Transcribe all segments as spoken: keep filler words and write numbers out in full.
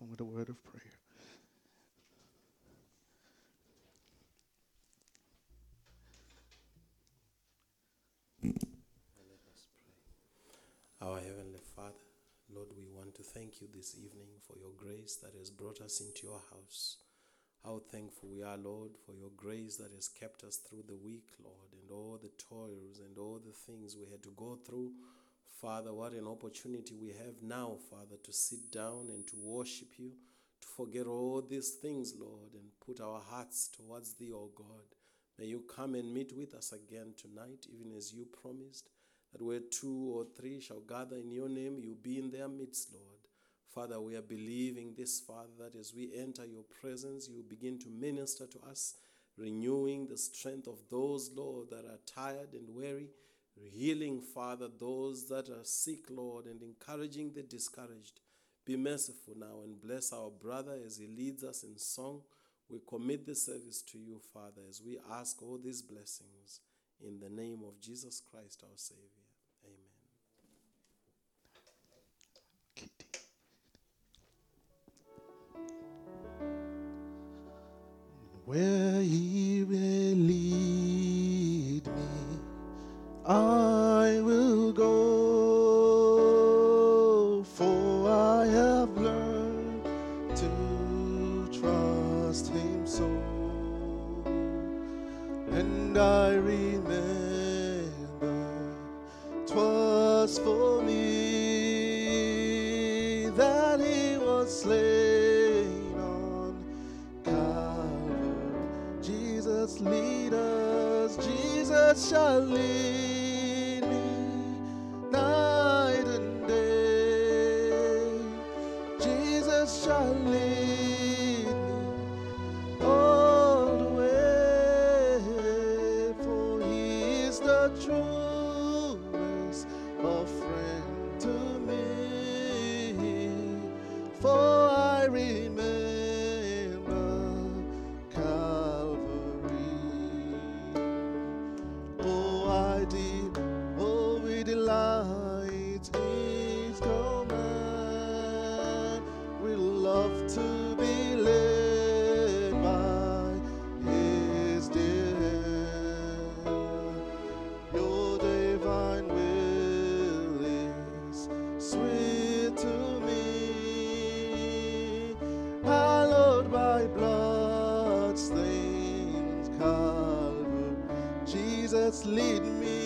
microphone with a word of prayer. Let us pray. Our Heavenly Father, Lord, we want to thank you this evening for your grace that has brought us into your house. How thankful we are, Lord, for your grace that has kept us through the week, Lord, and all the toils and all the things we had to go through. Father, what an opportunity we have now, Father, to sit down and to worship you, to forget all these things, Lord, and put our hearts towards thee, O God. May you come and meet with us again tonight, even as you promised, that where two or three shall gather in your name, you be in their midst, Lord. Father, we are believing this, Father, that as we enter your presence, you begin to minister to us, renewing the strength of those, Lord, that are tired and weary, healing, Father, those that are sick, Lord, and encouraging the discouraged. Be merciful now and bless our brother as he leads us in song. We commit the service to you, Father, as we ask all these blessings in the name of Jesus Christ, our Savior. Where he will lead me, I will go, for I have learned to trust him so. And I remember 'twas for me that he was slain on Calvary. Jesus, lead us, Jesus shall lead me night and day. Jesus shall lead me all the way, for he is the truest of friend to me. For I remember Calvary. Oh, I did, oh, we delight in his command. We love to be led by his dear hand. Your divine will is sweet to me, hallowed by blood stains Calvary. Jesus, lead me,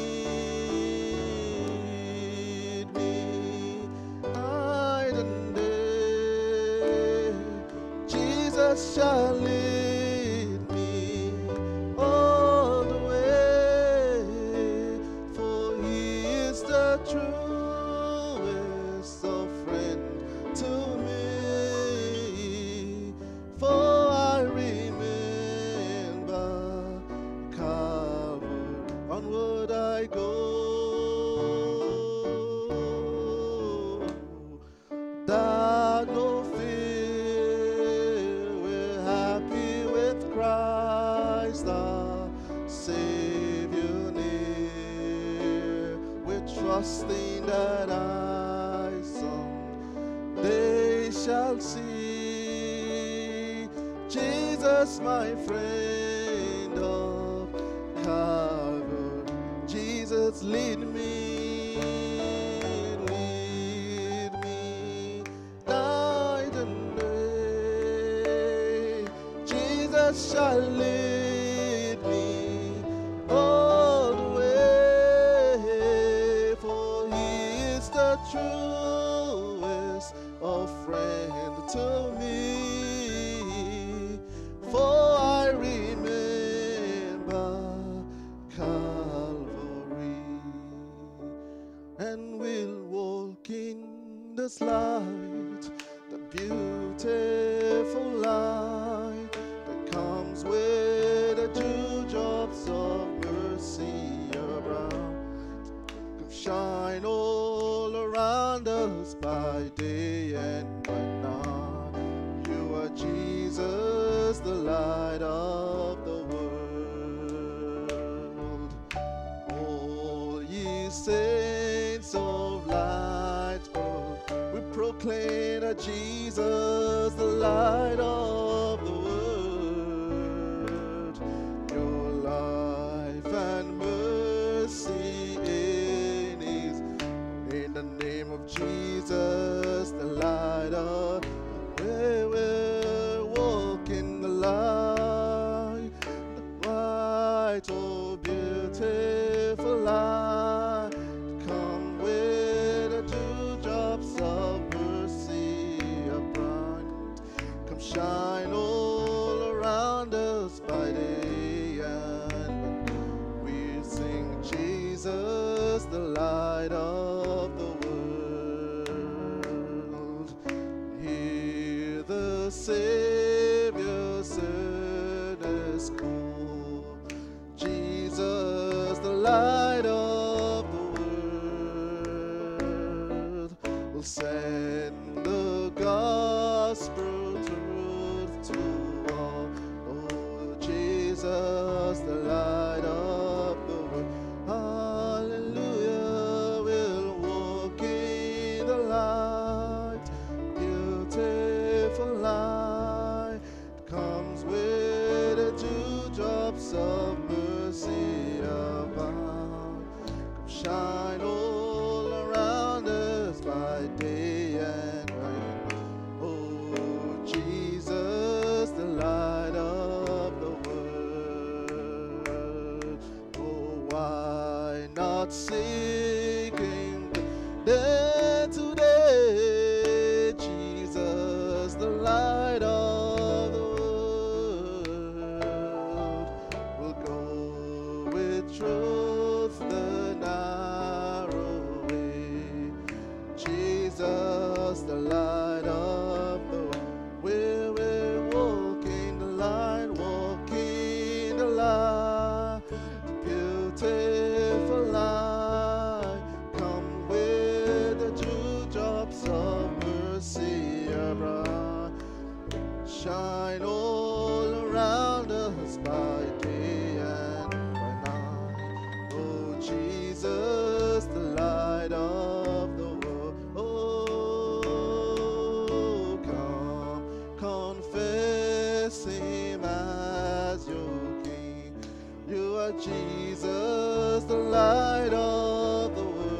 lead me night and day. Jesus shall lead me all the way, for he is the truest of friend to me. For I remember Calvary. Onward I go, that no fear, we're happy with Christ our Savior near. We're trusting that I someday shall see Jesus, my friend of Calvary. Jesus, lead me, lead me night and day. Jesus shall lead me all the way, for he is the truest of friend to me. For I remember Calvary, and will walk in this light, the beautiful light that comes with the dewdrops of mercy around. Come shine all around us by day and by night. You are Jesus, the light of the world. All ye saints of light, oh, we proclaim that Jesus Jesus, the light of the world. Your life and mercy in His. In the name of Jesus, the light of where we'll walk in the light, the light, oh beautiful light, come with the dewdrops of mercy upright, come shine all around us by day and night. We sing Jesus, the light of the world. Hear the Savior's earnest call. Jesus, the light of the world, will send the gospel truth to all. Oh, Jesus, the light of the world. Hallelujah, we'll walk in the light, beautiful light, comes with the dewdrops of mercy abound. Come shine all around us by day and night. Oh, Jesus, the light of the world. Oh, why not seeking day today? Jesus, the light of the world, will go with truth the narrow way. Jesus, the light of the world, where we're walking the light, walking the light, beautiful light, come with the dewdrops of mercy around, shine all around us by day and by night. Oh, Jesus, the light of the world. Oh, come, confess Him as your King. You are Jesus, the light of the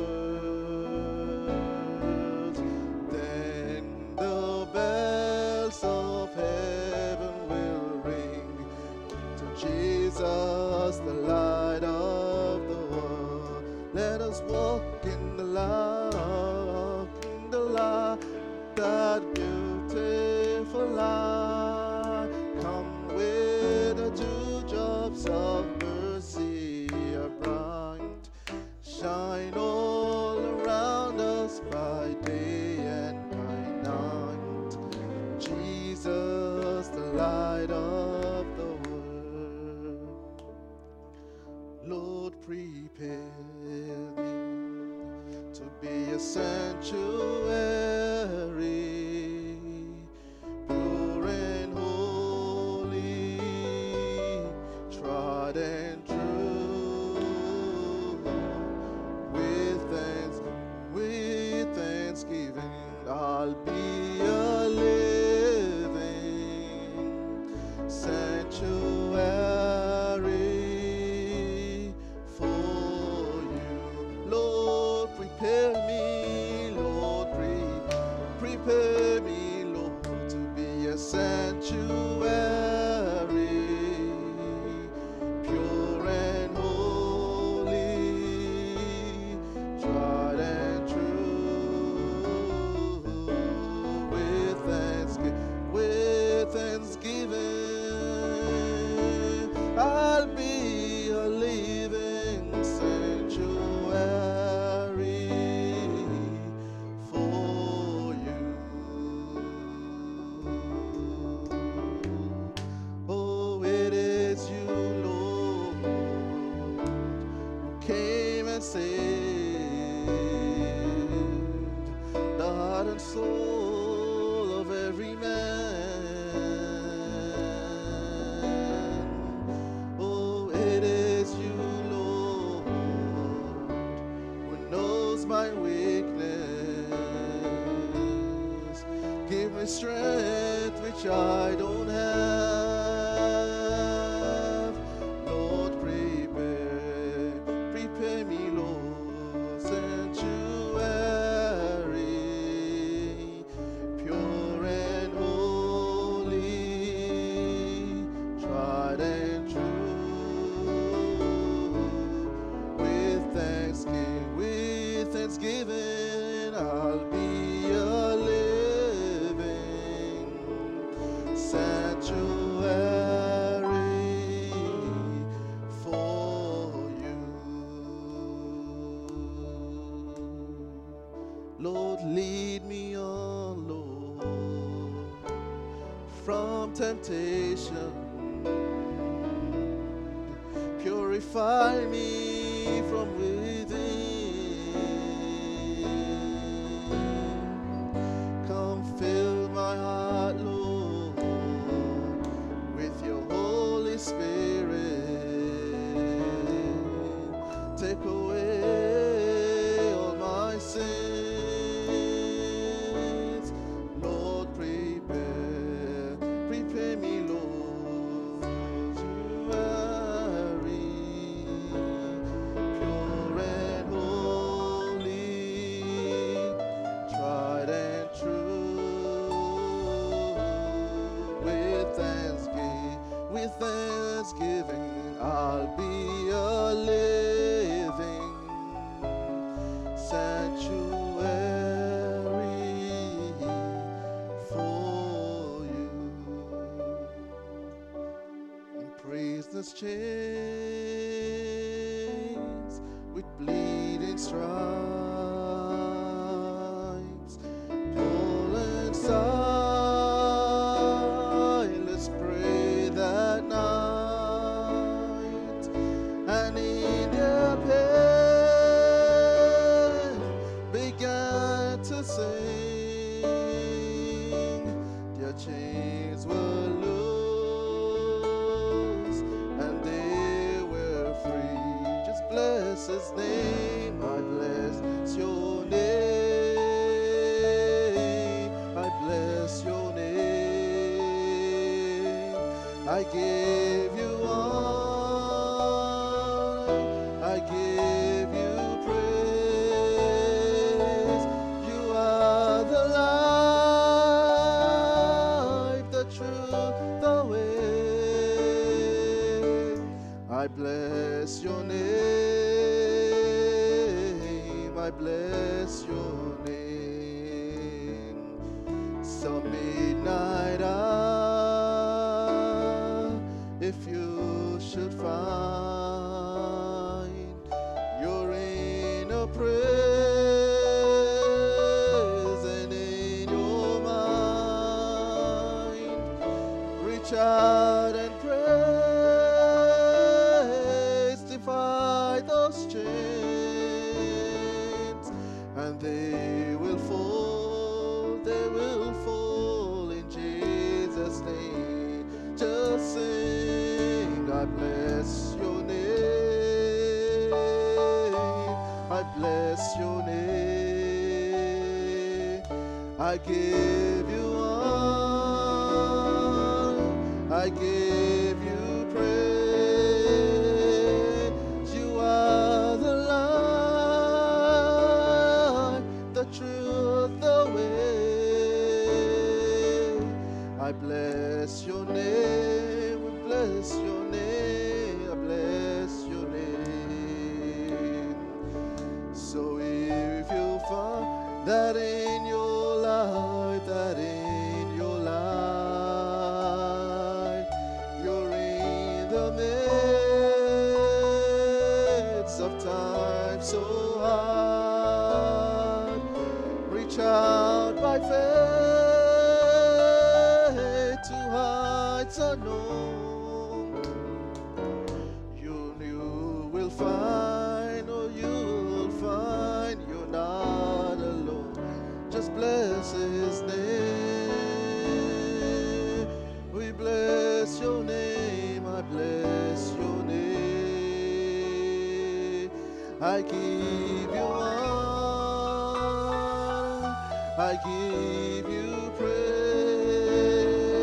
world. Then the bells of heaven will ring to Jesus, the light of the world. Let us walk in the light, walk in the light, that beautiful light, come with the dewdrops of mercy upright, shine all around us by day and by night. Jesus, the light of the world. Lord, prepare me to be a sanctuary, pure and holy, tried and true. With thanks, with thanksgiving, I'll be a living sanctuary for you. Lord, prepare me, Lord, pre- prepare me, Lord, to be a sanctuary, pure and holy, tried and true. With thanksgiving, with thanksgiving, I'll be a living sanctuary for you. Oh, it is you, Lord, who came and saved the heart and soul of every man. Oh, it is you, Lord, who knows my weakness. Give me strength that which I don't have. Lord, prepare, prepare me, Lord, sanctuary, pure and holy, tried and true. With thanksgiving, with thanksgiving, I'll be a living sanctuary for you. Lord, lead me on, Lord, from temptation. Purify me from within. Come fill my heart, Lord, with your Holy Spirit. Take away all my sins. Lord, prepare, prepare me, Lord, sanctuary, pure and holy, tried and true. With thanksgiving, with thanksgiving, I'll be a living sanctuary for you. In praiseless chains, with bleeding stripes, Paul and Silas prayed that night, and in their pain began to sing. Their chains were loose and they were free. Just bless his name. I bless your name. I bless your name. I give you honor. I give you praise. You are the life, the truth, the way. I bless your name. I bless your name. Some midnight hour, if you should find you're in a praise and in your mind, reach out and praise, defy those chains, and they will fall, they will fall in Jesus' name. Just sing, I bless your name, I bless your name, I give you honor, I give you praise. You are the light, the truth, the way. I bless your name, we bless your name, I bless your name. So if you find that in your life, that in your life, you're in the midst of time so hard, reach out by faith to heights unknown. You, you will find, oh, you will find you're not alone. Just bless his name. We bless your name. I bless your name. I give you honor. I give you praise.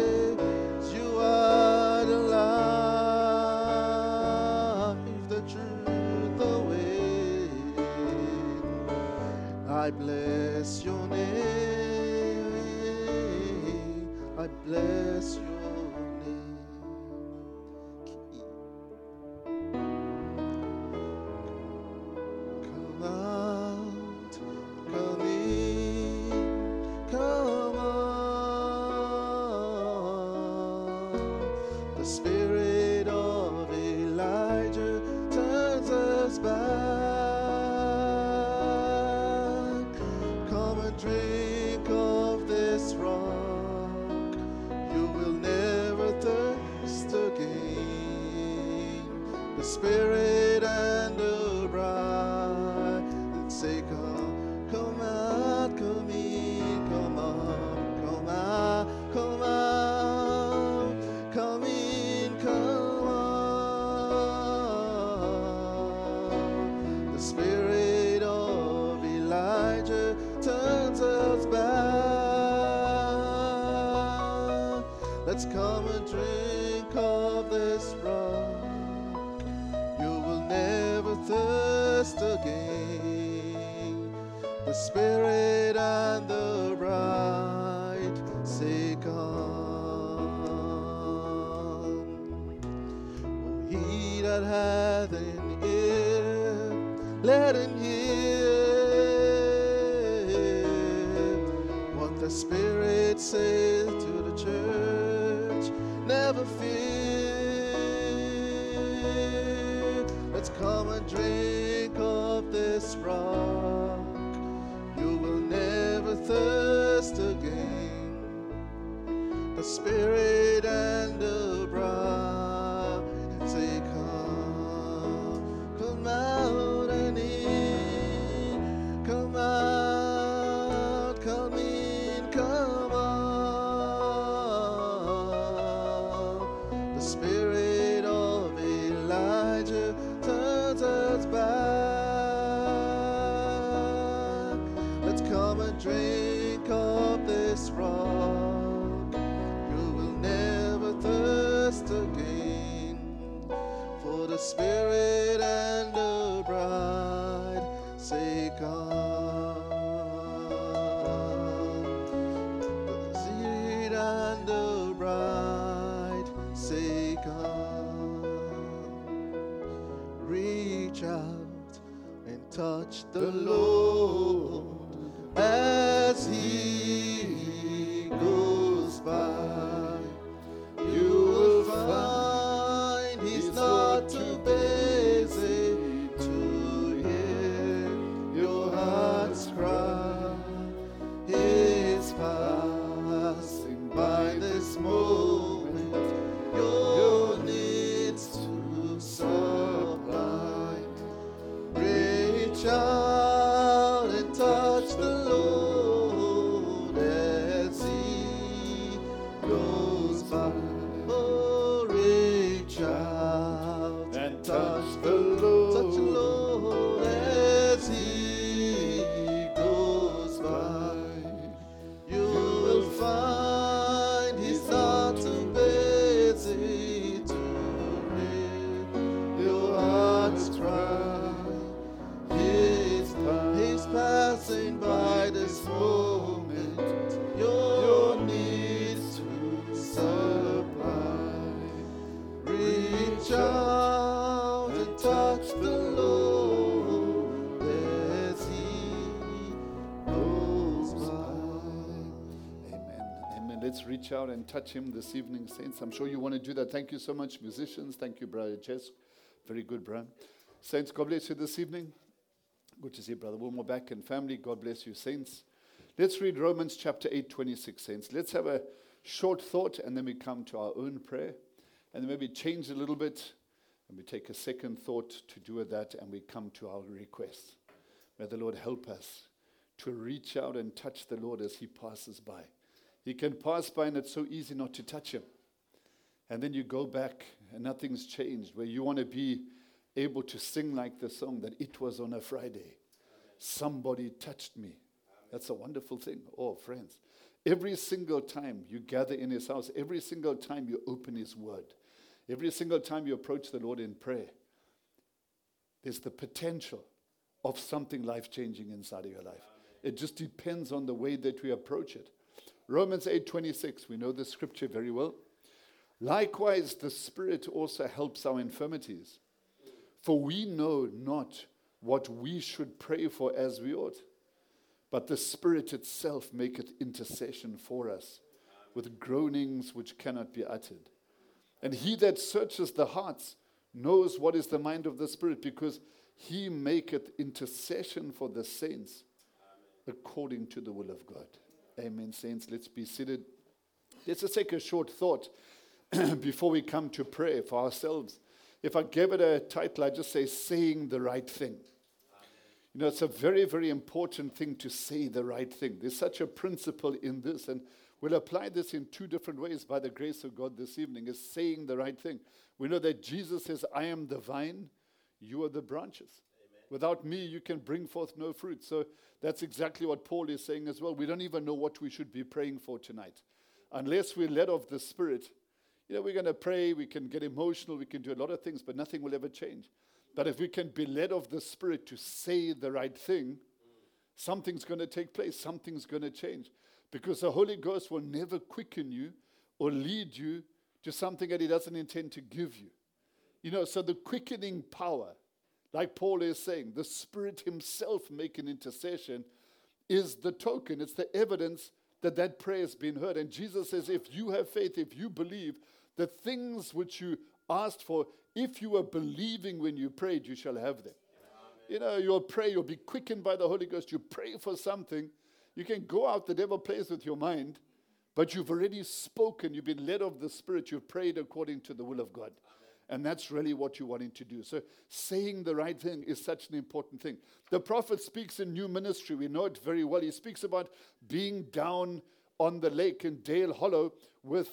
bless your name. Come out, come in, come on. The spirit of Elijah turns us back. Come and drink of this rock. You will never thirst again. The spirit and the bride that say, come, come out, come in, come on, come out, come out, come in, come on. The spirit of Elijah turns us back. Let's come and drink of this rock. You will never thirst again. The spirit and the bride say, come. Oh, he that hath an ear, let him hear what the Spirit says to the church. Never fear. Let's come and drink of this rock. You will never thirst again. The Spirit and the bride say, come, come out and in, come out, come in, come on. The spirit of Elijah turns us back. Let's come and drink of this rock. You will never thirst again. For the spirit and the bride say, come. The spirit and the bride say, come. Reach out and touch the Lord as he goes by. You will find he's not too busy to hear your heart's cry. He's passing by this moment, your needs to supply. Reach out and touch the Lord as he goes by. Oh, reach out and touch the Lord, touch the Lord as he goes by. You will find he's not too busy to hear your heart's cry. He's, he's passing by this moment, your needs to supply. Reach out and touch the Lord as he goes by. Amen. Amen. Let's reach out and touch him this evening, saints. I'm sure you want to do that. Thank you so much, musicians. Thank you, Brother Jess. Very good, Brian. Saints, God bless you this evening. Good to see Brother Wilmore back and family. God bless you, saints. Let's read Romans chapter eight, twenty-six, saints. Let's have a short thought and then we come to our own prayer. And then maybe change a little bit and we take a second thought to do with that and we come to our requests. May the Lord help us to reach out and touch the Lord as he passes by. He can pass by and it's so easy not to touch him. And then you go back and nothing's changed, where you want to be able to sing like the song that it was on a Friday. Somebody touched me. That's a wonderful thing. Oh, friends, every single time you gather in his house, every single time you open his word, every single time you approach the Lord in prayer, there's the potential of something life-changing inside of your life. It just depends on the way that we approach it. Romans eight twenty-six, we know the scripture very well. Likewise, the Spirit also helps our infirmities. For we know not what we should pray for as we ought, but the Spirit itself maketh intercession for us with groanings which cannot be uttered. And he that searches the hearts knows what is the mind of the Spirit, because he maketh intercession for the saints according to the will of God. Amen, saints. Let's be seated. Let's just take a short thought before we come to pray for ourselves. If I gave it a title, I'd just say, saying the right thing. You know, it's a very, very important thing to say the right thing. There's such a principle in this, and we'll apply this in two different ways by the grace of God this evening, is saying the right thing. We know that Jesus says, I am the vine, you are the branches. Amen. Without me, you can bring forth no fruit. So that's exactly what Paul is saying as well. We don't even know what we should be praying for tonight. Unless we're led of the Spirit, you know, we're going to pray, we can get emotional, we can do a lot of things, but nothing will ever change. But if we can be led of the Spirit to say the right thing, something's going to take place, something's going to change. Because the Holy Ghost will never quicken you or lead you to something that he doesn't intend to give you. You know, so the quickening power, like Paul is saying, the Spirit himself making intercession is the token, it's the evidence that that prayer has been heard. And Jesus says, if you have faith, if you believe, the things which you asked for, if you were believing when you prayed, you shall have them. Amen. You know, you'll pray, you'll be quickened by the Holy Ghost. You pray for something. You can go out, the devil plays with your mind, but you've already spoken. You've been led of the Spirit. You've prayed according to the will of God. Amen. And that's really what you're wanting to do. So saying the right thing is such an important thing. The prophet speaks in new ministry. We know it very well. He speaks about being down on the lake in Dale Hollow with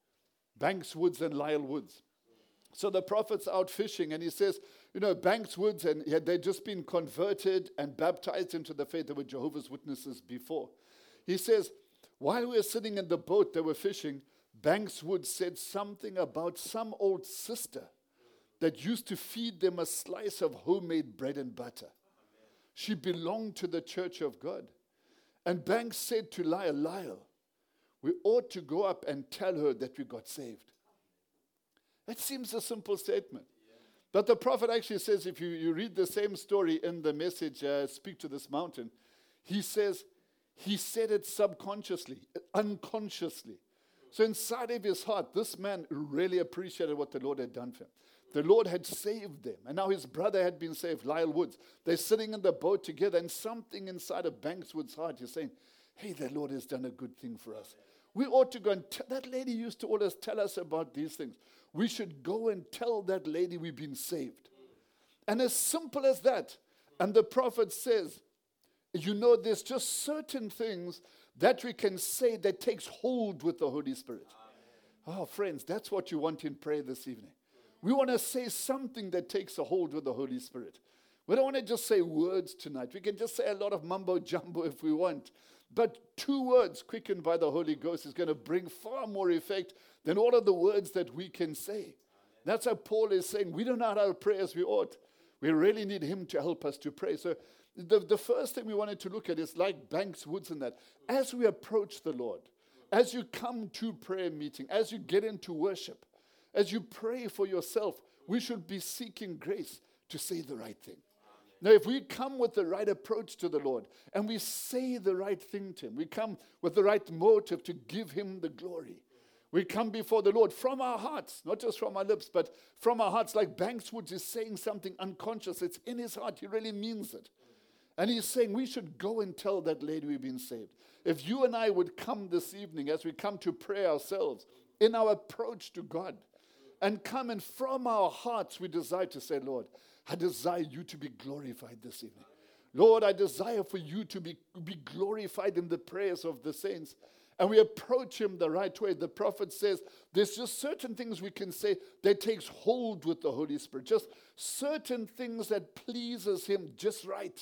Banks Woods and Lyle Woods. So the prophet's out fishing, and he says, you know, Banks Woods, and they'd just been converted and baptized into the faith. They were Jehovah's Witnesses before. He says, while we were sitting in the boat, they were fishing, Banks Woods said something about some old sister that used to feed them a slice of homemade bread and butter. Amen. She belonged to the Church of God. And Banks said to Lyle, Lyle, we ought to go up and tell her that we got saved. That seems a simple statement. Yeah. But the prophet actually says, if you, you read the same story in the message, uh, Speak to This Mountain, he says, he said it subconsciously, unconsciously. So inside of his heart, this man really appreciated what the Lord had done for him. The Lord had saved them. And now his brother had been saved, Lyle Woods. They're sitting in the boat together, and something inside of Banks Woods' heart is saying, hey, the Lord has done a good thing for us. We ought to go and tell. That lady used to always tell us about these things. We should go and tell that lady we've been saved. And as simple as that. And the prophet says, you know, there's just certain things that we can say that takes hold with the Holy Spirit. Amen. Oh, friends, that's what you want in prayer this evening. We want to say something that takes a hold with the Holy Spirit. We don't want to just say words tonight. We can just say a lot of mumbo jumbo if we want. But two words quickened by the Holy Ghost is going to bring far more effect than all of the words that we can say. Amen. That's how Paul is saying, we don't know how to pray as we ought. We really need him to help us to pray. So the, the first thing we wanted to look at is like Banks Woods and that. As we approach the Lord, as you come to prayer meeting, as you get into worship, as you pray for yourself, we should be seeking grace to say the right thing. Now, if we come with the right approach to the Lord and we say the right thing to him, we come with the right motive to give him the glory. We come before the Lord from our hearts, not just from our lips, but from our hearts, like Banks Woods is saying something unconscious. It's in his heart. He really means it. And he's saying we should go and tell that lady we've been saved. If you and I would come this evening as we come to pray ourselves in our approach to God and come and from our hearts we desire to say, Lord, I desire you to be glorified this evening. Lord, I desire for you to be, be glorified in the prayers of the saints. And we approach him the right way. The prophet says there's just certain things we can say that takes hold with the Holy Spirit. Just certain things that pleases him just right.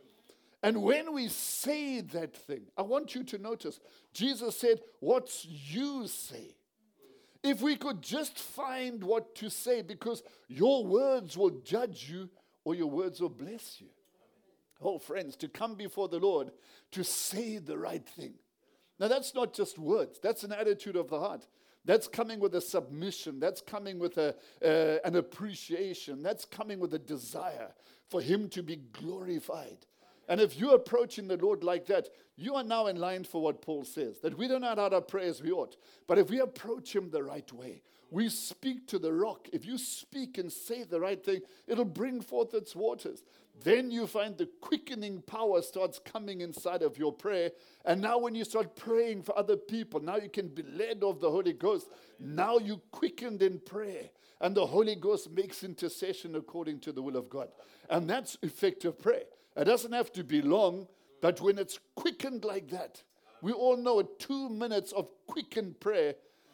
And when we say that thing, I want you to notice, Jesus said, what you say. If we could just find what to say, because your words will judge you or your words will bless you. Oh, friends, to come before the Lord, to say the right thing. Now, that's not just words. That's an attitude of the heart. That's coming with a submission. That's coming with a, uh, an appreciation. That's coming with a desire for him to be glorified. And if you're approaching the Lord like that, you are now in line for what Paul says, that we don't know how to pray as we ought. But if we approach him the right way, we speak to the rock. If you speak and say the right thing, it'll bring forth its waters. Then you find the quickening power starts coming inside of your prayer. And now when you start praying for other people, now you can be led of the Holy Ghost. Now you quickened in prayer. And the Holy Ghost makes intercession according to the will of God. And that's effective prayer. It doesn't have to be long, but when it's quickened like that, we all know two minutes of quickened prayer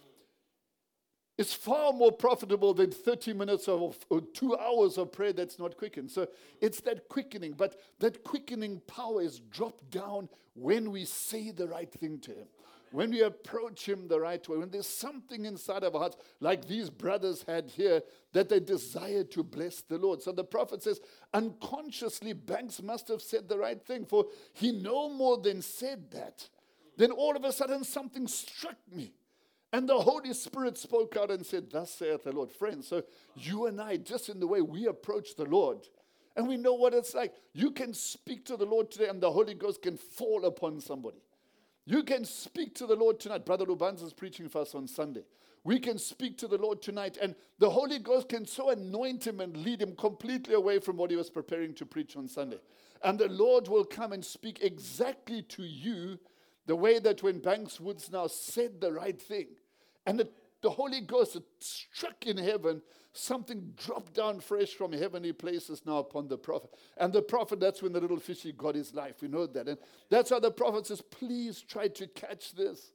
is far more profitable than thirty minutes of, or two hours of prayer that's not quickened. So it's that quickening, but that quickening power is dropped down when we say the right thing to him. When we approach him the right way, when there's something inside of our hearts, like these brothers had here, that they desire to bless the Lord. So the prophet says, unconsciously, Banks must have said the right thing, for he no more than said that. Then all of a sudden, something struck me. And the Holy Spirit spoke out and said, thus saith the Lord. Friends, so you and I, just in the way we approach the Lord, and we know what it's like. You can speak to the Lord today, and the Holy Ghost can fall upon somebody. You can speak to the Lord tonight. Brother Lubanza is preaching for us on Sunday. We can speak to the Lord tonight, and the Holy Ghost can so anoint him and lead him completely away from what he was preparing to preach on Sunday. And the Lord will come and speak exactly to you the way that when Banks Woods now said the right thing, and the, the Holy Ghost struck in heaven, something dropped down fresh from heavenly places now upon the prophet. And the prophet, that's when the little fishy got his life. We know that. And that's how the prophet says, please try to catch this.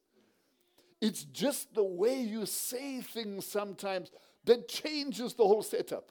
It's just the way you say things sometimes that changes the whole setup.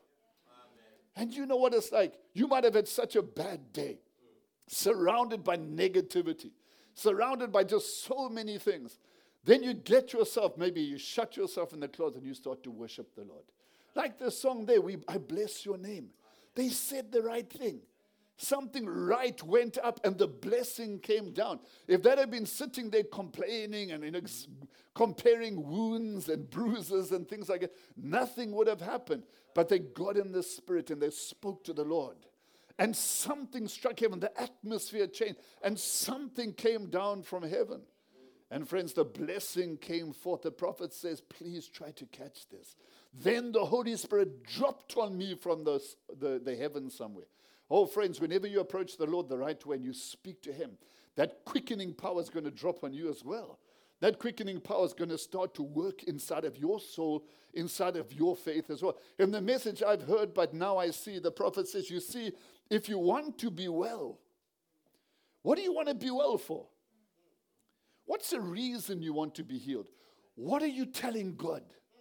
Amen. And you know what it's like? You might have had such a bad day, surrounded by negativity, surrounded by just so many things. Then you get yourself, maybe you shut yourself in the closet and you start to worship the Lord. Like the song there, we, I bless your name. They said the right thing. Something right went up and the blessing came down. If that had been sitting there complaining and you know, comparing wounds and bruises and things like that, nothing would have happened. But they got in the spirit and they spoke to the Lord. And something struck heaven. The atmosphere changed. And something came down from heaven. And friends, the blessing came forth. The prophet says, please try to catch this. Then the Holy Spirit dropped on me from the, the, the heavens somewhere. Oh, friends, whenever you approach the Lord the right way and you speak to him, that quickening power is going to drop on you as well. That quickening power is going to start to work inside of your soul, inside of your faith as well. In the message I've heard, but now I see, the prophet says, you see, if you want to be well, what do you want to be well for? What's the reason you want to be healed? What are you telling God?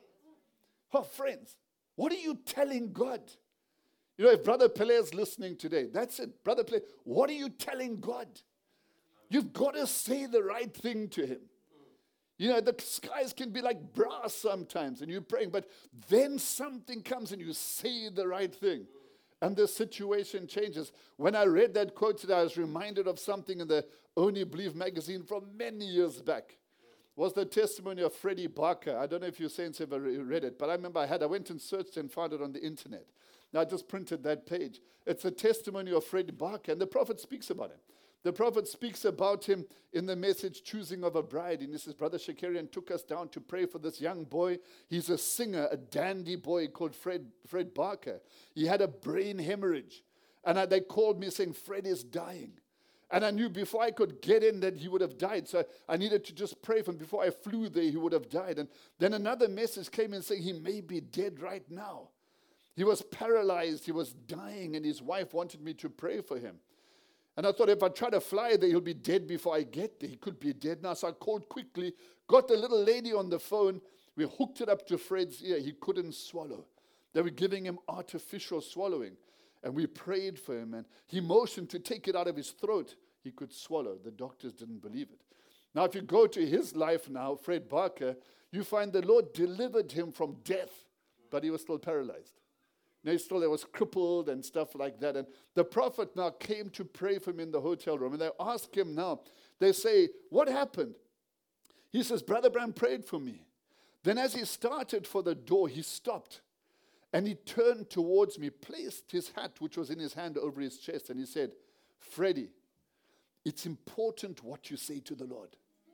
Oh, friends, what are you telling God? You know, if Brother Pele is listening today, that's it. Brother Pele, what are you telling God? You've got to say the right thing to him. You know, the skies can be like brass sometimes, and you're praying, but then something comes and you say the right thing. And the situation changes. When I read that quote today, I was reminded of something in the Only Believe magazine from many years back. It was the testimony of Freddie Barker. I don't know if you saints ever read it, but I remember I had, I went and searched and found it on the internet. Now I just printed that page. It's a testimony of Freddie Barker, and the prophet speaks about him. The prophet speaks about him in the message, Choosing of a Bride. And he says, Brother Shakarian took us down to pray for this young boy. He's a singer, a dandy boy called Fred, Fred Barker. He had a brain hemorrhage. And I, they called me saying, Fred is dying. And I knew before I could get in that he would have died. So I needed to just pray for him. Before I flew there, he would have died. And then another message came in saying he may be dead right now. He was paralyzed. He was dying. And his wife wanted me to pray for him. And I thought if I try to fly there, he'll be dead before I get there. He could be dead now. So I called quickly, got the little lady on the phone. We hooked it up to Fred's ear. He couldn't swallow. They were giving him artificial swallowing. And we prayed for him. And he motioned to take it out of his throat. He could swallow. The doctors didn't believe it. Now, if you go to his life now, Fred Barker, you find the Lord delivered him from death, but he was still paralyzed. Now, he still was crippled and stuff like that. And the prophet now came to pray for him in the hotel room. And they ask him now, they say, what happened? He says, Brother Bram prayed for me. Then as he started for the door, he stopped. And he turned towards me, placed his hat, which was in his hand, over his chest. And he said, Freddie, it's important what you say to the Lord.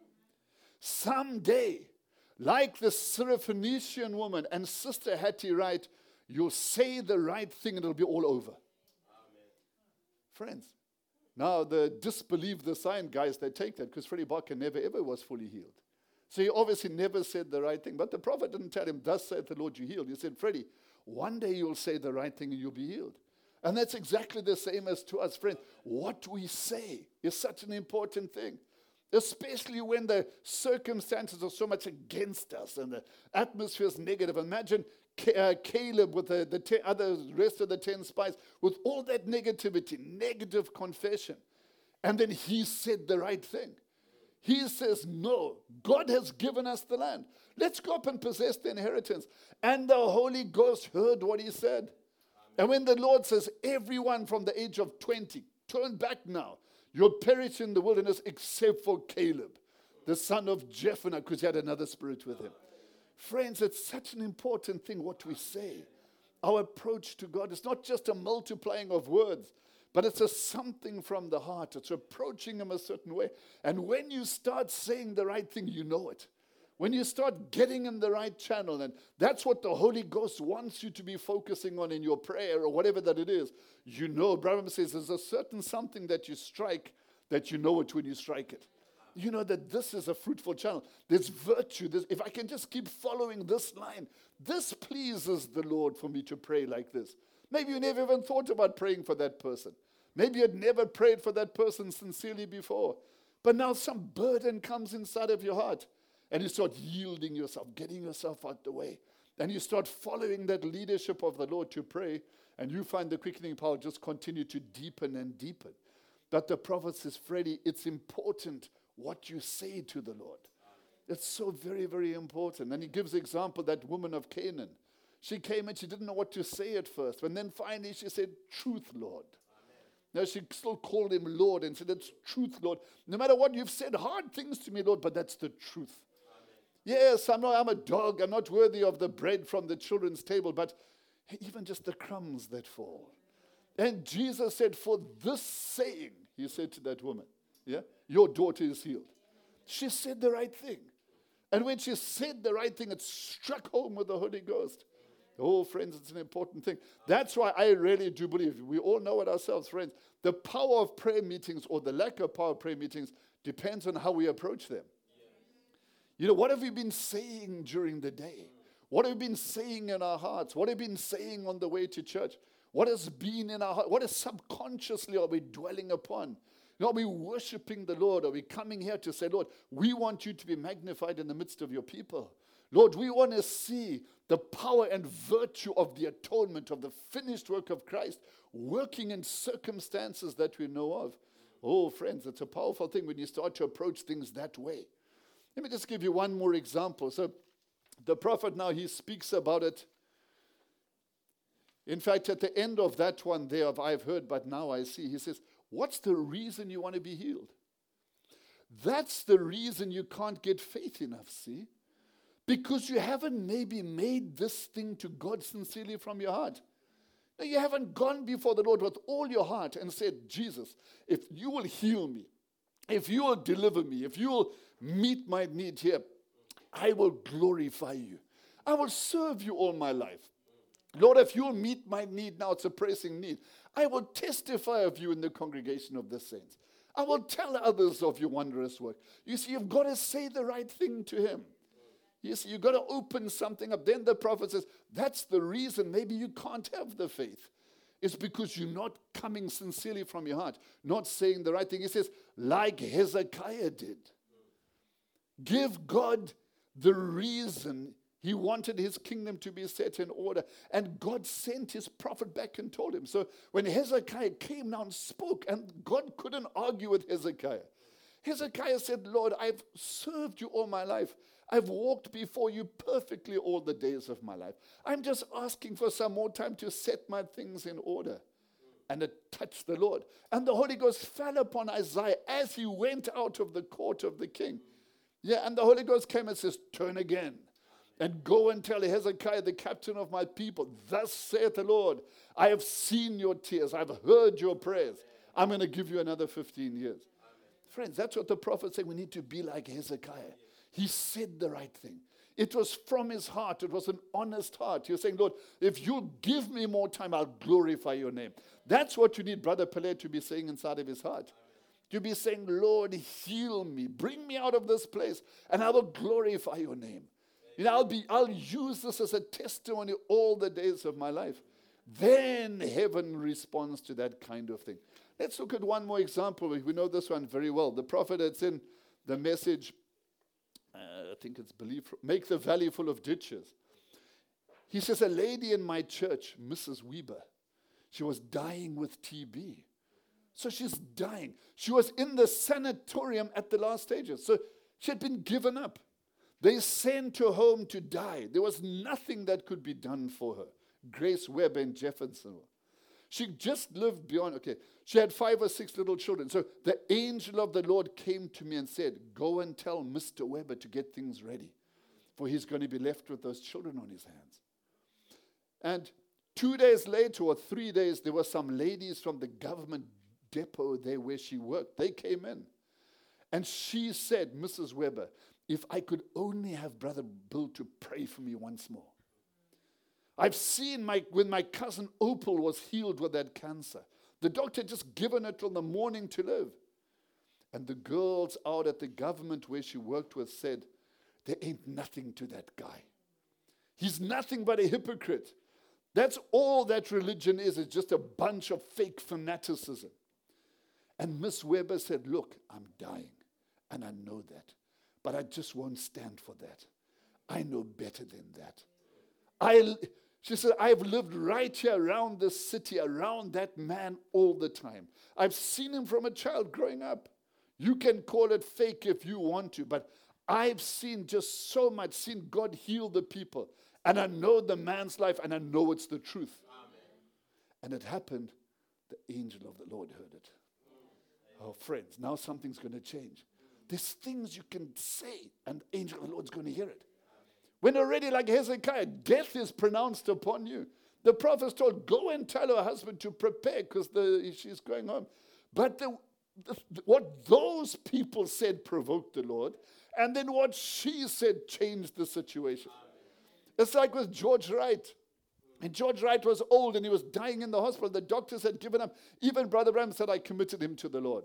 Someday, like the Syrophoenician woman and Sister Hattie Wright, you'll say the right thing and it'll be all over. Amen. Friends, now the disbelieve the sign guys, they take that because Freddie Barker never ever was fully healed. So he obviously never said the right thing. But the prophet didn't tell him, thus saith the Lord, you healed. He said, Freddie, one day you'll say the right thing and you'll be healed. And that's exactly the same as to us, friends. What we say is such an important thing. Especially when the circumstances are so much against us and the atmosphere is negative. Imagine uh, Caleb with the, the ten, other rest of the ten spies with all that negativity, negative confession. And then he said the right thing. He says, no, God has given us the land. Let's go up and possess the inheritance. And the Holy Ghost heard what he said. Amen. And when the Lord says, everyone from the age of twenty, turn back now. You'll perish in the wilderness except for Caleb, the son of Jephunneh, because he had another spirit with him. Friends, it's such an important thing what we say. Our approach to God is not just a multiplying of words, but it's a something from the heart. It's approaching him a certain way. And when you start saying the right thing, you know it. When you start getting in the right channel, and that's what the Holy Ghost wants you to be focusing on in your prayer or whatever that it is, you know, Brahma says there's a certain something that you strike that you know it when you strike it. You know that this is a fruitful channel. There's virtue. There's, if I can just keep following this line, this pleases the Lord for me to pray like this. Maybe you never even thought about praying for that person. Maybe you had never prayed for that person sincerely before. But now some burden comes inside of your heart. And you start yielding yourself, getting yourself out the way. And you start following that leadership of the Lord to pray. And you find the quickening power just continue to deepen and deepen. But the prophet says, Freddie, it's important what you say to the Lord. It's so very, very important. And he gives the example, that woman of Canaan. She came and she didn't know what to say at first. And then finally she said, truth, Lord. Now she still called him Lord and said, it's truth, Lord. No matter what, you've said hard things to me, Lord, but that's the truth. Yes, I'm, not, I'm a dog. I'm not worthy of the bread from the children's table, but even just the crumbs that fall. And Jesus said, for this saying, he said to that woman, yeah, your daughter is healed. She said the right thing. And when she said the right thing, it struck home with the Holy Ghost. Oh, friends, it's an important thing. That's why I really do believe, we all know it ourselves, friends, the power of prayer meetings or the lack of power of prayer meetings depends on how we approach them. You know, what have we been saying during the day? What have we been saying in our hearts? What have we been saying on the way to church? What has been in our heart? What is subconsciously are we dwelling upon? You know, are we worshiping the Lord? Are we coming here to say, Lord, we want you to be magnified in the midst of your people? Lord, we want to see the power and virtue of the atonement, of the finished work of Christ, working in circumstances that we know of. Oh, friends, it's a powerful thing when you start to approach things that way. Let me just give you one more example. So the prophet now, he speaks about it. In fact, at the end of that one there of I've heard, but now I see, he says, what's the reason you want to be healed? That's the reason you can't get faith enough, see? Because you haven't maybe made this thing to God sincerely from your heart. Now, you haven't gone before the Lord with all your heart and said, Jesus, if you will heal me, if you will deliver me, if you will meet my need here, I will glorify you. I will serve you all my life. Lord, if you will meet my need now, it's a pressing need. I will testify of you in the congregation of the saints. I will tell others of your wondrous work. You see, you've got to say the right thing to him. You see, you've got to open something up. Then the prophet says, that's the reason maybe you can't have the faith. It's because you're not coming sincerely from your heart, not saying the right thing. He says, like Hezekiah did. Give God the reason he wanted his kingdom to be set in order. And God sent his prophet back and told him. So when Hezekiah came now and spoke, and God couldn't argue with Hezekiah. Hezekiah said, Lord, I've served you all my life. I've walked before you perfectly all the days of my life. I'm just asking for some more time to set my things in order. And it touched the Lord. And the Holy Ghost fell upon Isaiah as he went out of the court of the king. Yeah, and the Holy Ghost came and says, turn again. And go and tell Hezekiah, the captain of my people, thus saith the Lord, I have seen your tears. I've heard your prayers. I'm going to give you another fifteen years. Amen. Friends, that's what the prophet said. We need to be like Hezekiah. He said the right thing. It was from his heart. It was an honest heart. He was saying, Lord, if you give me more time, I'll glorify your name. That's what you need Brother Pelé to be saying inside of his heart. To be saying, Lord, heal me. Bring me out of this place, and I will glorify your name. You know, I'll be, I'll use this as a testimony all the days of my life. Then heaven responds to that kind of thing. Let's look at one more example. We know this one very well. The prophet had in the message, uh, I think it's believe, make the valley full of ditches. He says, a lady in my church, Missus Weber, she was dying with T B. So she's dying. She was in the sanatorium at the last stages. So she had been given up. They sent her home to die. There was nothing that could be done for her. Grace Webb in Jeffersonville. She just lived beyond, okay, she had five or six little children. So the angel of the Lord came to me and said, go and tell Mister Weber to get things ready, for he's going to be left with those children on his hands. And two days later or three days, there were some ladies from the government depot there where she worked. They came in. And she said, Missus Weber, if I could only have Brother Bill to pray for me once more. I've seen my when my cousin Opal was healed with that cancer. The doctor had just given her till the morning to live. And the girls out at the government where she worked with said, there ain't nothing to that guy. He's nothing but a hypocrite. That's all that religion is. It's just a bunch of fake fanaticism. And Miss Weber said, look, I'm dying. And I know that. But I just won't stand for that. I know better than that. I, she said, I've lived right here around this city, around that man all the time. I've seen him from a child growing up. You can call it fake if you want to, but I've seen just so much, seen God heal the people. And I know the man's life, and I know it's the truth. Amen. And it happened. The angel of the Lord heard it. Oh, friends, now something's going to change. There's things you can say, and the angel of the Lord's going to hear it. When already, like Hezekiah, death is pronounced upon you. The prophet's told, go and tell her husband to prepare because she's going home. But the, the, what those people said provoked the Lord, and then what she said changed the situation. It's like with George Wright. And George Wright was old and he was dying in the hospital. The doctors had given up. Even Brother Branham said, I committed him to the Lord.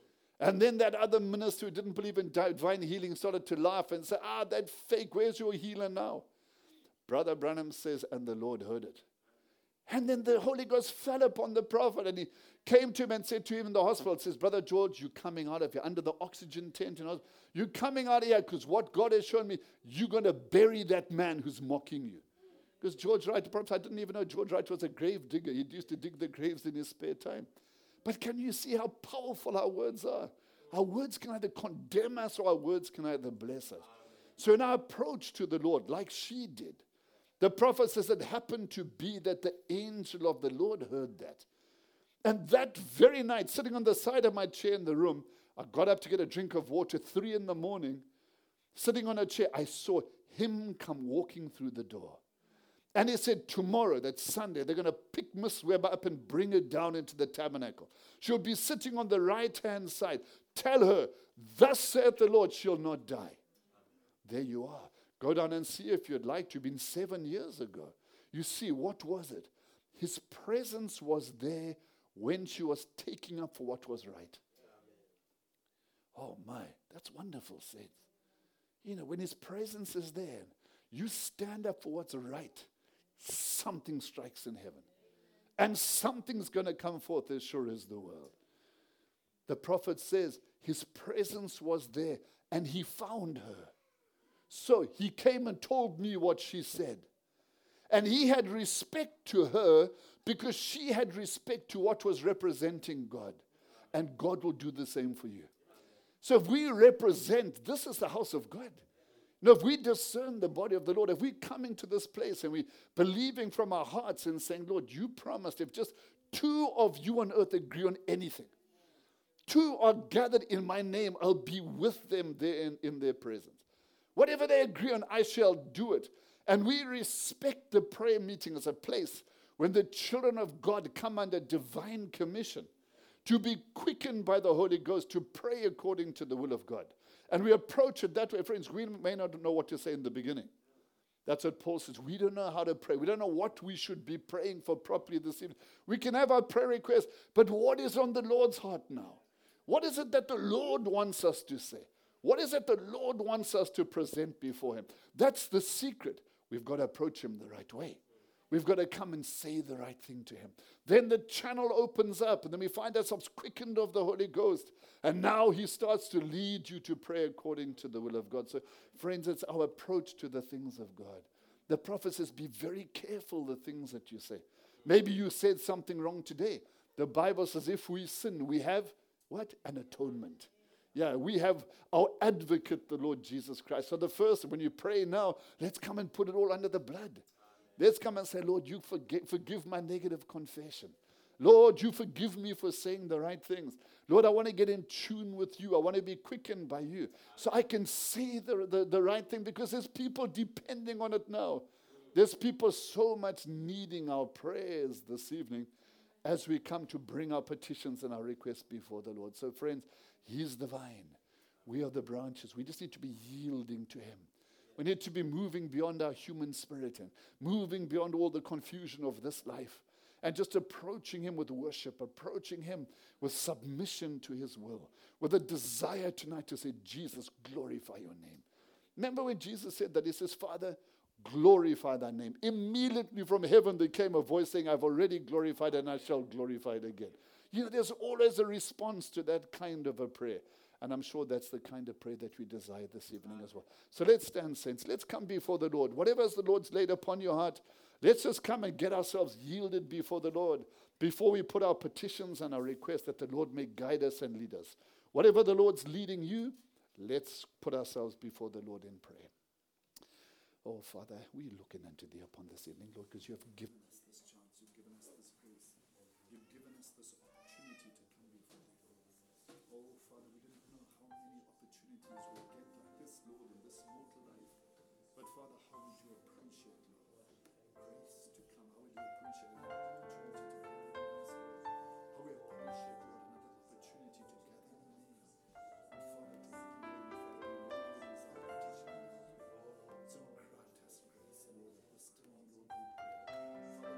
And then that other minister who didn't believe in divine healing started to laugh and say, ah, that fake, where's your healer now? Brother Branham says, and the Lord heard it. And then the Holy Ghost fell upon the prophet and he came to him and said to him in the hospital, says, Brother George, you're coming out of here under the oxygen tent. You know, you're coming out of here because what God has shown me, you're going to bury that man who's mocking you. Because George Wright, the prophet, I didn't even know George Wright was a grave digger. He used to dig the graves in his spare time. But can you see how powerful our words are? Our words can either condemn us or our words can either bless us. So in our approach to the Lord, like she did, the prophet says it happened to be that the angel of the Lord heard that. And that very night, sitting on the side of my chair in the room, I got up to get a drink of water, three in the morning, sitting on a chair, I saw him come walking through the door. And he said, tomorrow, that's Sunday, they're going to pick Miss Weber up and bring her down into the tabernacle. She'll be sitting on the right-hand side. Tell her, thus saith the Lord, she'll not die. There you are. Go down and see if you'd like to. Been seven years ago. You see, what was it? His presence was there when she was taking up for what was right. Oh my, that's wonderful, saints. You know, when his presence is there, you stand up for what's right. Something strikes in heaven. And something's going to come forth as sure as the world. The prophet says his presence was there and he found her. So he came and told me what she said. And he had respect to her because she had respect to what was representing God. And God will do the same for you. So if we represent, this is the house of God. Now, if we discern the body of the Lord, if we come into this place and we believing from our hearts and saying, Lord, you promised if just two of you on earth agree on anything, two are gathered in my name, I'll be with them there in, in their presence. Whatever they agree on, I shall do it. And we respect the prayer meeting as a place when the children of God come under divine commission to be quickened by the Holy Ghost to pray according to the will of God. And we approach it that way. Friends, we may not know what to say in the beginning. That's what Paul says. We don't know how to pray. We don't know what we should be praying for properly this evening. We can have our prayer requests, but what is on the Lord's heart now? What is it that the Lord wants us to say? What is it the Lord wants us to present before him? That's the secret. We've got to approach him the right way. We've got to come and say the right thing to him. Then the channel opens up, and then we find ourselves quickened of the Holy Ghost. And now he starts to lead you to pray according to the will of God. So, friends, it's our approach to the things of God. The prophet says, be very careful the things that you say. Maybe you said something wrong today. The Bible says if we sin, we have what? An atonement. Yeah, we have our advocate, the Lord Jesus Christ. So the first, when you pray now, let's come and put it all under the blood. Let's come and say, Lord, you forgive, forgive my negative confession. Lord, you forgive me for saying the right things. Lord, I want to get in tune with you. I want to be quickened by you. So I can say the, the, the right thing because there's people depending on it now. There's people so much needing our prayers this evening as we come to bring our petitions and our requests before the Lord. So friends, he's the vine. We are the branches. We just need to be yielding to him. We need to be moving beyond our human spirit and moving beyond all the confusion of this life and just approaching him with worship, approaching him with submission to his will, with a desire tonight to say, Jesus, glorify your name. Remember when Jesus said that? He says, Father, glorify thy name. Immediately from heaven there came a voice saying, I've already glorified and I shall glorify it again. You know, there's always a response to that kind of a prayer. And I'm sure that's the kind of prayer that we desire this evening as well. So let's stand, saints. Let's come before the Lord. Whatever the Lord's laid upon your heart, let's just come and get ourselves yielded before the Lord before we put our petitions and our requests that the Lord may guide us and lead us. Whatever the Lord's leading you, let's put ourselves before the Lord in prayer. Oh, Father, we're looking unto thee upon this evening, Lord, because you have given us this chance. You've given us this grace. You've given us this opportunity to come before thee. Oh, Father, we didn't know how many opportunities we'll get like this, Lord, in this mortal life. But, Father, how would you appreciate, Lord, grace to come? How would you appreciate another opportunity to come with us, Lord? How we appreciate, Lord, another opportunity to gather in your name. And, Father, to glorify you, Lord, is our petition. So grant us grace, Lord, at this time, Lord, we pray.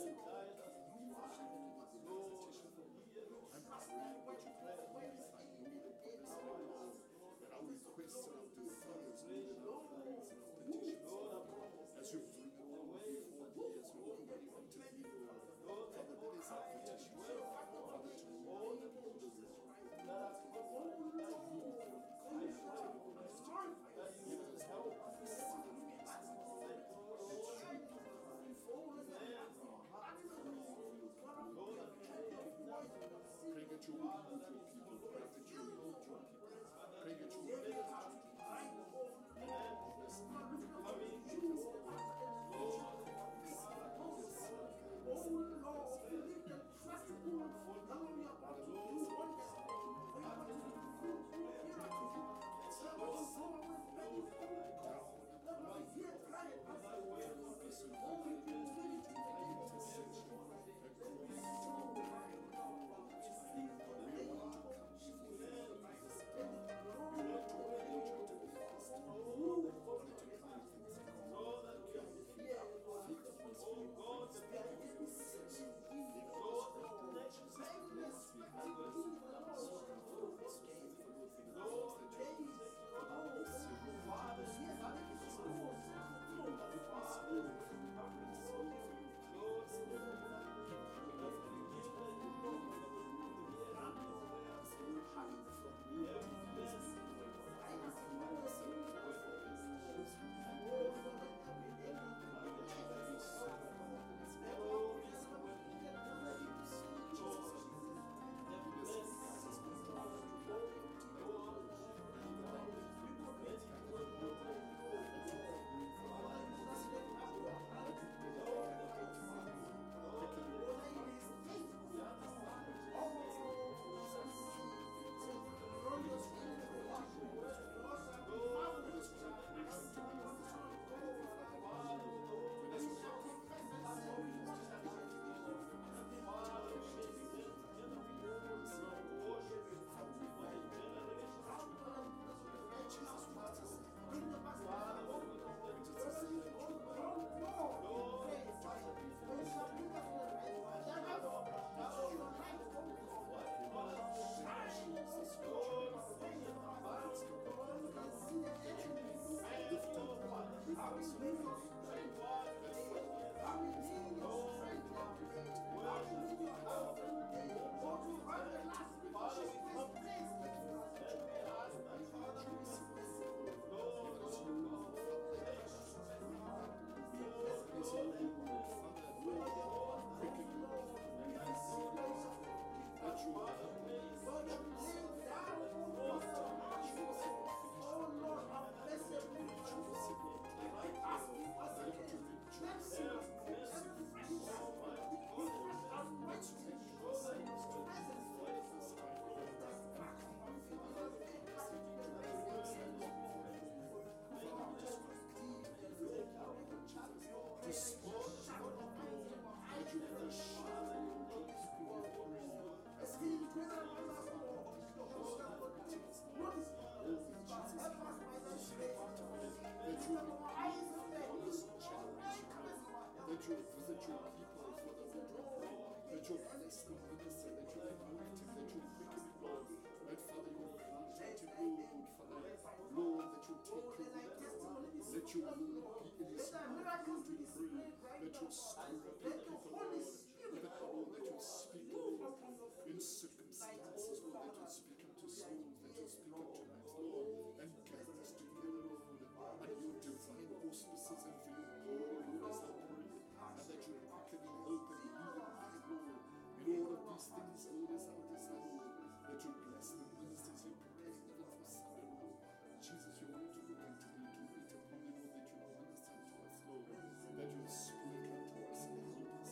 That you speak unto us and help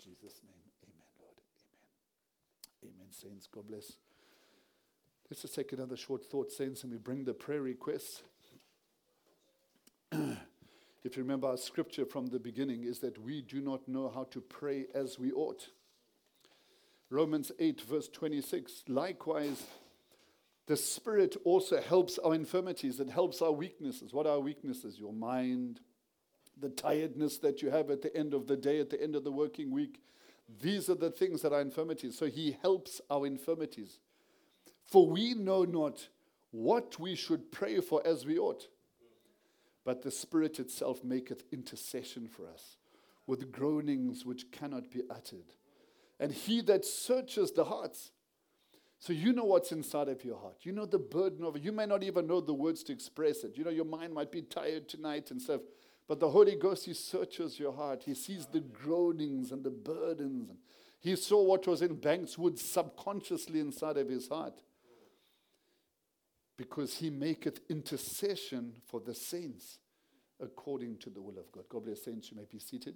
Jesus' name. Amen, Lord. Amen. Amen, saints. God bless. Let's just take another short thought, saints, and we bring the prayer requests. If you remember, our scripture from the beginning is that we do not know how to pray as we ought. Romans eight, verse twenty-six. Likewise, the Spirit also helps our infirmities. It helps our weaknesses. What are our weaknesses? Your mind, the tiredness that you have at the end of the day, at the end of the working week. These are the things that are infirmities. So he helps our infirmities. For we know not what we should pray for as we ought. But the Spirit itself maketh intercession for us with groanings which cannot be uttered. And he that searches the hearts. So you know what's inside of your heart. You know the burden of it. You may not even know the words to express it. You know, your mind might be tired tonight and stuff. But the Holy Ghost, he searches your heart. He sees the groanings and the burdens. And he saw what was in Banks Wood subconsciously inside of his heart. Because he maketh intercession for the saints according to the will of God. God bless, saints. You may be seated.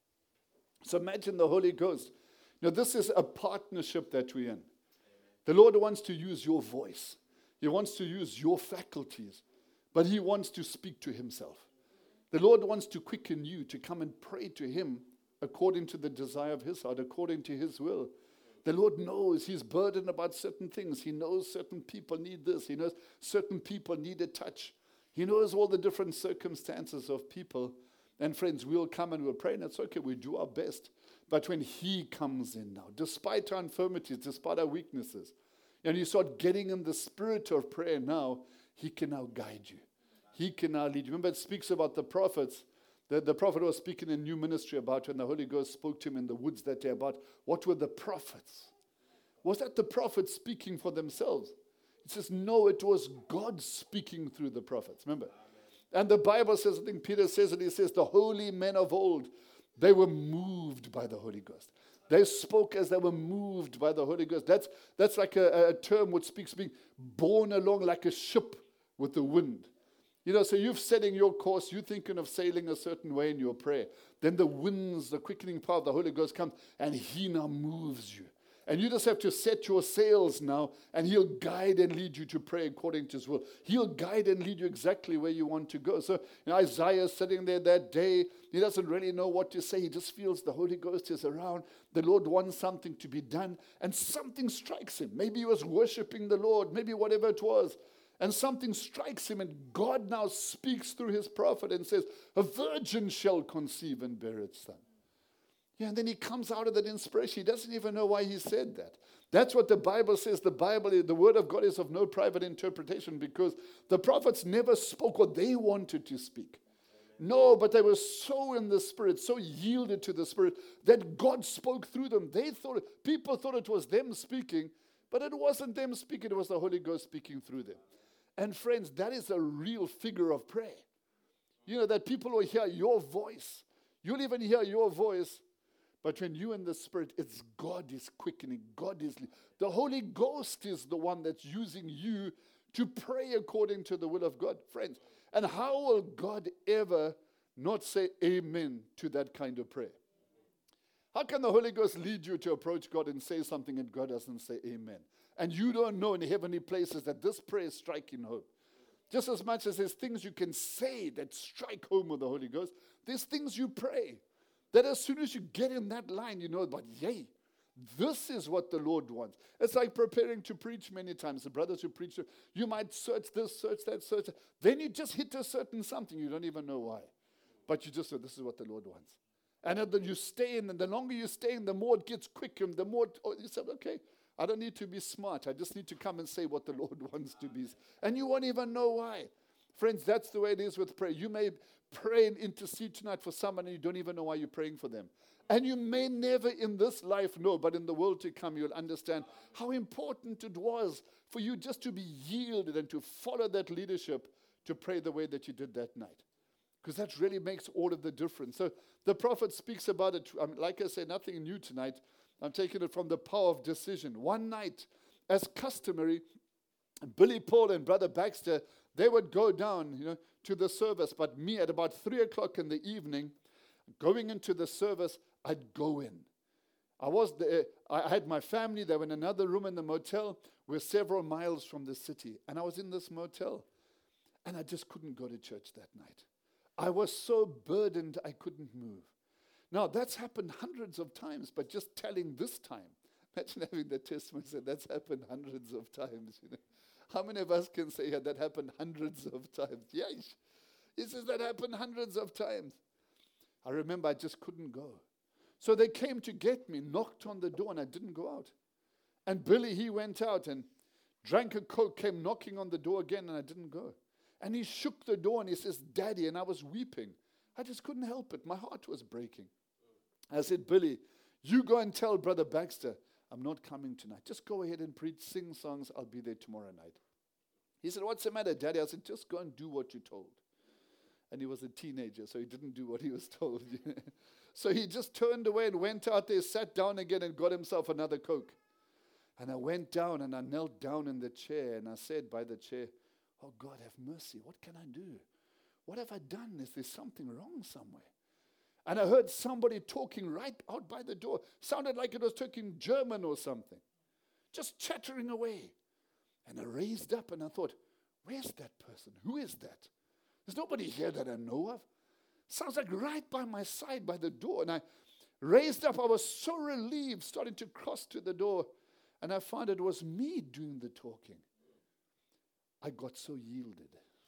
So imagine the Holy Ghost. Now this is a partnership that we're in. The Lord wants to use your voice. He wants to use your faculties. But he wants to speak to himself. The Lord wants to quicken you to come and pray to him according to the desire of his heart, according to his will. The Lord knows he's burdened about certain things. He knows certain people need this. He knows certain people need a touch. He knows all the different circumstances of people. And friends, we'll come and we'll pray, and it's okay, we do our best. But when he comes in now, despite our infirmities, despite our weaknesses, and you start getting in the spirit of prayer now, he can now guide you. He can now lead you. Remember, it speaks about the prophets. The, the prophet was speaking in new ministry about when the Holy Ghost spoke to him in the woods that day about what were the prophets. Was that the prophets speaking for themselves? It says, no, it was God speaking through the prophets. Remember? And the Bible says, I think Peter says it, he says, the holy men of old, they were moved by the Holy Ghost. They spoke as they were moved by the Holy Ghost. That's, that's like a, a term which speaks being borne along like a ship with the wind. You know, so you're setting your course, you're thinking of sailing a certain way in your prayer. Then the winds, the quickening power of the Holy Ghost comes, and he now moves you. And you just have to set your sails now, and he'll guide and lead you to pray according to his will. He'll guide and lead you exactly where you want to go. So you know, Isaiah sitting there that day, he doesn't really know what to say. He just feels the Holy Ghost is around. The Lord wants something to be done, and something strikes him. Maybe he was worshiping the Lord, maybe whatever it was. And something strikes him, and God now speaks through his prophet and says, a virgin shall conceive and bear its son. Yeah, and then he comes out of that inspiration. He doesn't even know why he said that. That's what the Bible says. The Bible, the word of God is of no private interpretation, because the prophets never spoke what they wanted to speak. No, but they were so in the Spirit, so yielded to the Spirit, that God spoke through them. They thought, people thought it was them speaking, but it wasn't them speaking. It was the Holy Ghost speaking through them. And friends, that is a real figure of prayer. You know, that people will hear your voice. You'll even hear your voice. But when you're in the Spirit, it's God is quickening. God is... The Holy Ghost is the one that's using you to pray according to the will of God. Friends, and how will God ever not say amen to that kind of prayer? How can the Holy Ghost lead you to approach God and say something and God doesn't say amen? And you don't know in the heavenly places that this prayer is striking home. Just as much as there's things you can say that strike home with the Holy Ghost, there's things you pray that as soon as you get in that line, you know, but yay, this is what the Lord wants. It's like preparing to preach many times. The brothers who preach, you might search this, search that, search that. Then you just hit a certain something. You don't even know why. But you just say, this is what the Lord wants. And then you stay in, and the longer you stay in, the more it gets quickened, the more, oh, you said, okay, I don't need to be smart. I just need to come and say what the Lord wants to be. And you won't even know why. Friends, that's the way it is with prayer. You may pray and intercede tonight for someone and you don't even know why you're praying for them. And you may never in this life know, but in the world to come, you'll understand how important it was for you just to be yielded and to follow that leadership to pray the way that you did that night. Because that really makes all of the difference. So the prophet speaks about it. I mean, like I said, nothing new tonight. I'm taking it from the power of decision. One night, as customary, Billy Paul and Brother Baxter, they would go down, you know, to the service. But me, at about three o'clock in the evening, going into the service, I'd go in. I was there. I had my family. They were in another room in the motel. We're several miles from the city. And I was in this motel. And I just couldn't go to church that night. I was so burdened I couldn't move. Now, that's happened hundreds of times, but just telling this time. Imagine having the testimony said, that's happened hundreds of times. You know, how many of us can say, yeah, that happened hundreds of times? Yes. He says that happened hundreds of times. I remember I just couldn't go. So they came to get me, knocked on the door, and I didn't go out. And Billy, he went out and drank a Coke, came knocking on the door again, and I didn't go. And he shook the door and he says, Daddy, and I was weeping. I just couldn't help it. My heart was breaking. I said, Billy, you go and tell Brother Baxter, I'm not coming tonight. Just go ahead and preach, sing songs. I'll be there tomorrow night. He said, what's the matter, Daddy? I said, just go and do what you're told. And he was a teenager, so he didn't do what he was told. So he just turned away and went out there, sat down again and got himself another Coke. And I went down and I knelt down in the chair and I said by the chair, oh God, have mercy. What can I do? What have I done? Is there something wrong somewhere? And I heard somebody talking right out by the door. Sounded like it was talking German or something. Just chattering away. And I raised up and I thought, where's that person? Who is that? There's nobody here that I know of. Sounds like right by my side by the door. And I raised up. I was so relieved, starting to cross to the door. And I found it was me doing the talking. I got so yielded.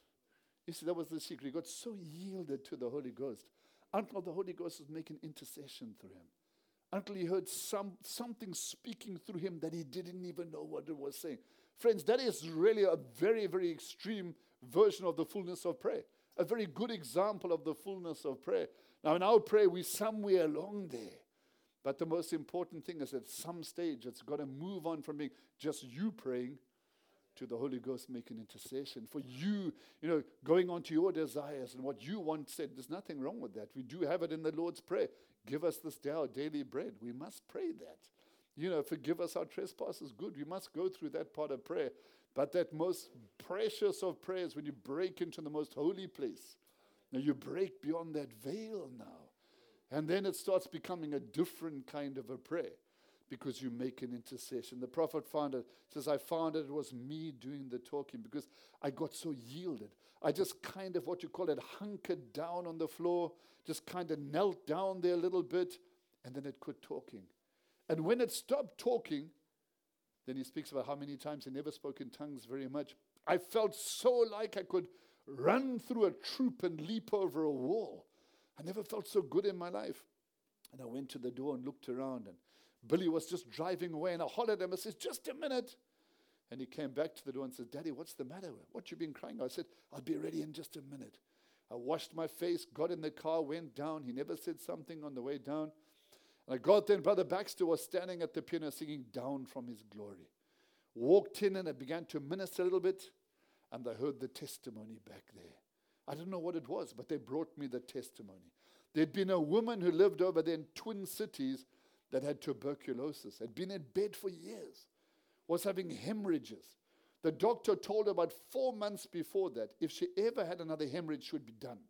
You see, that was the secret. He got so yielded to the Holy Ghost until the Holy Ghost was making intercession through him. Until he heard some something speaking through him that he didn't even know what it was saying. Friends, that is really a very, very extreme version of the fullness of prayer. A very good example of the fullness of prayer. Now, in our prayer, we're somewhere along there. But the most important thing is at some stage, it's got to move on from being just you praying to the Holy Ghost making intercession. For you, you know, going on to your desires and what you want said. There's nothing wrong with that. We do have it in the Lord's Prayer. Give us this day our daily bread. We must pray that. You know, forgive us our trespasses. Good. We must go through that part of prayer. But that most precious of prayers, when you break into the most holy place, now you break beyond that veil now. And then it starts becoming a different kind of a prayer because you make an intercession. The prophet found it, says, I found it, it was me doing the talking because I got so yielded. I just kind of, what you call it, hunkered down on the floor, just kind of knelt down there a little bit, and then it quit talking. And when it stopped talking, then he speaks about how many times he never spoke in tongues very much. I felt so like I could run through a troop and leap over a wall. I never felt so good in my life. And I went to the door and looked around, and Billy was just driving away, and I hollered at him. I said, just a minute. And he came back to the door and said, Daddy, what's the matter? What you been crying? I said, I'll be ready in just a minute. I washed my face, got in the car, went down. He never said something on the way down. And I got there, and Brother Baxter was standing at the piano singing Down from His Glory. Walked in, and I began to minister a little bit, and I heard the testimony back there. I don't know what it was, but they brought me the testimony. There'd been a woman who lived over there in Twin Cities that had tuberculosis, had been in bed for years, was having hemorrhages. The doctor told her about four months before that, if she ever had another hemorrhage, she would be done.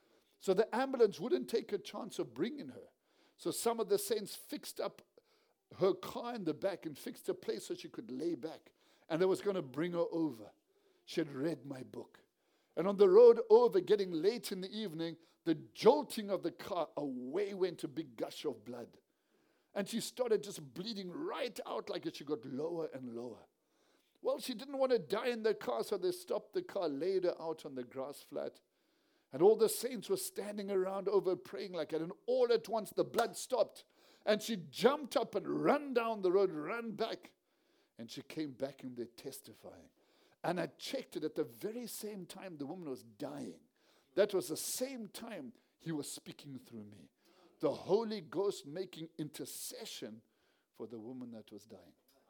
So the ambulance wouldn't take a chance of bringing her. So some of the saints fixed up her car in the back and fixed a place so she could lay back. And they was going to bring her over. She had read my book. And on the road over, getting late in the evening, the jolting of the car, away went a big gush of blood. And she started just bleeding right out like she got lower and lower. Well, she didn't want to die in the car, so they stopped the car, laid her out on the grass flat. And all the saints were standing around over praying like that. And all at once the blood stopped. And she jumped up and ran down the road, ran back. And she came back in there testifying. And I checked it at the very same time the woman was dying. That was the same time he was speaking through me. The Holy Ghost making intercession for the woman that was dying.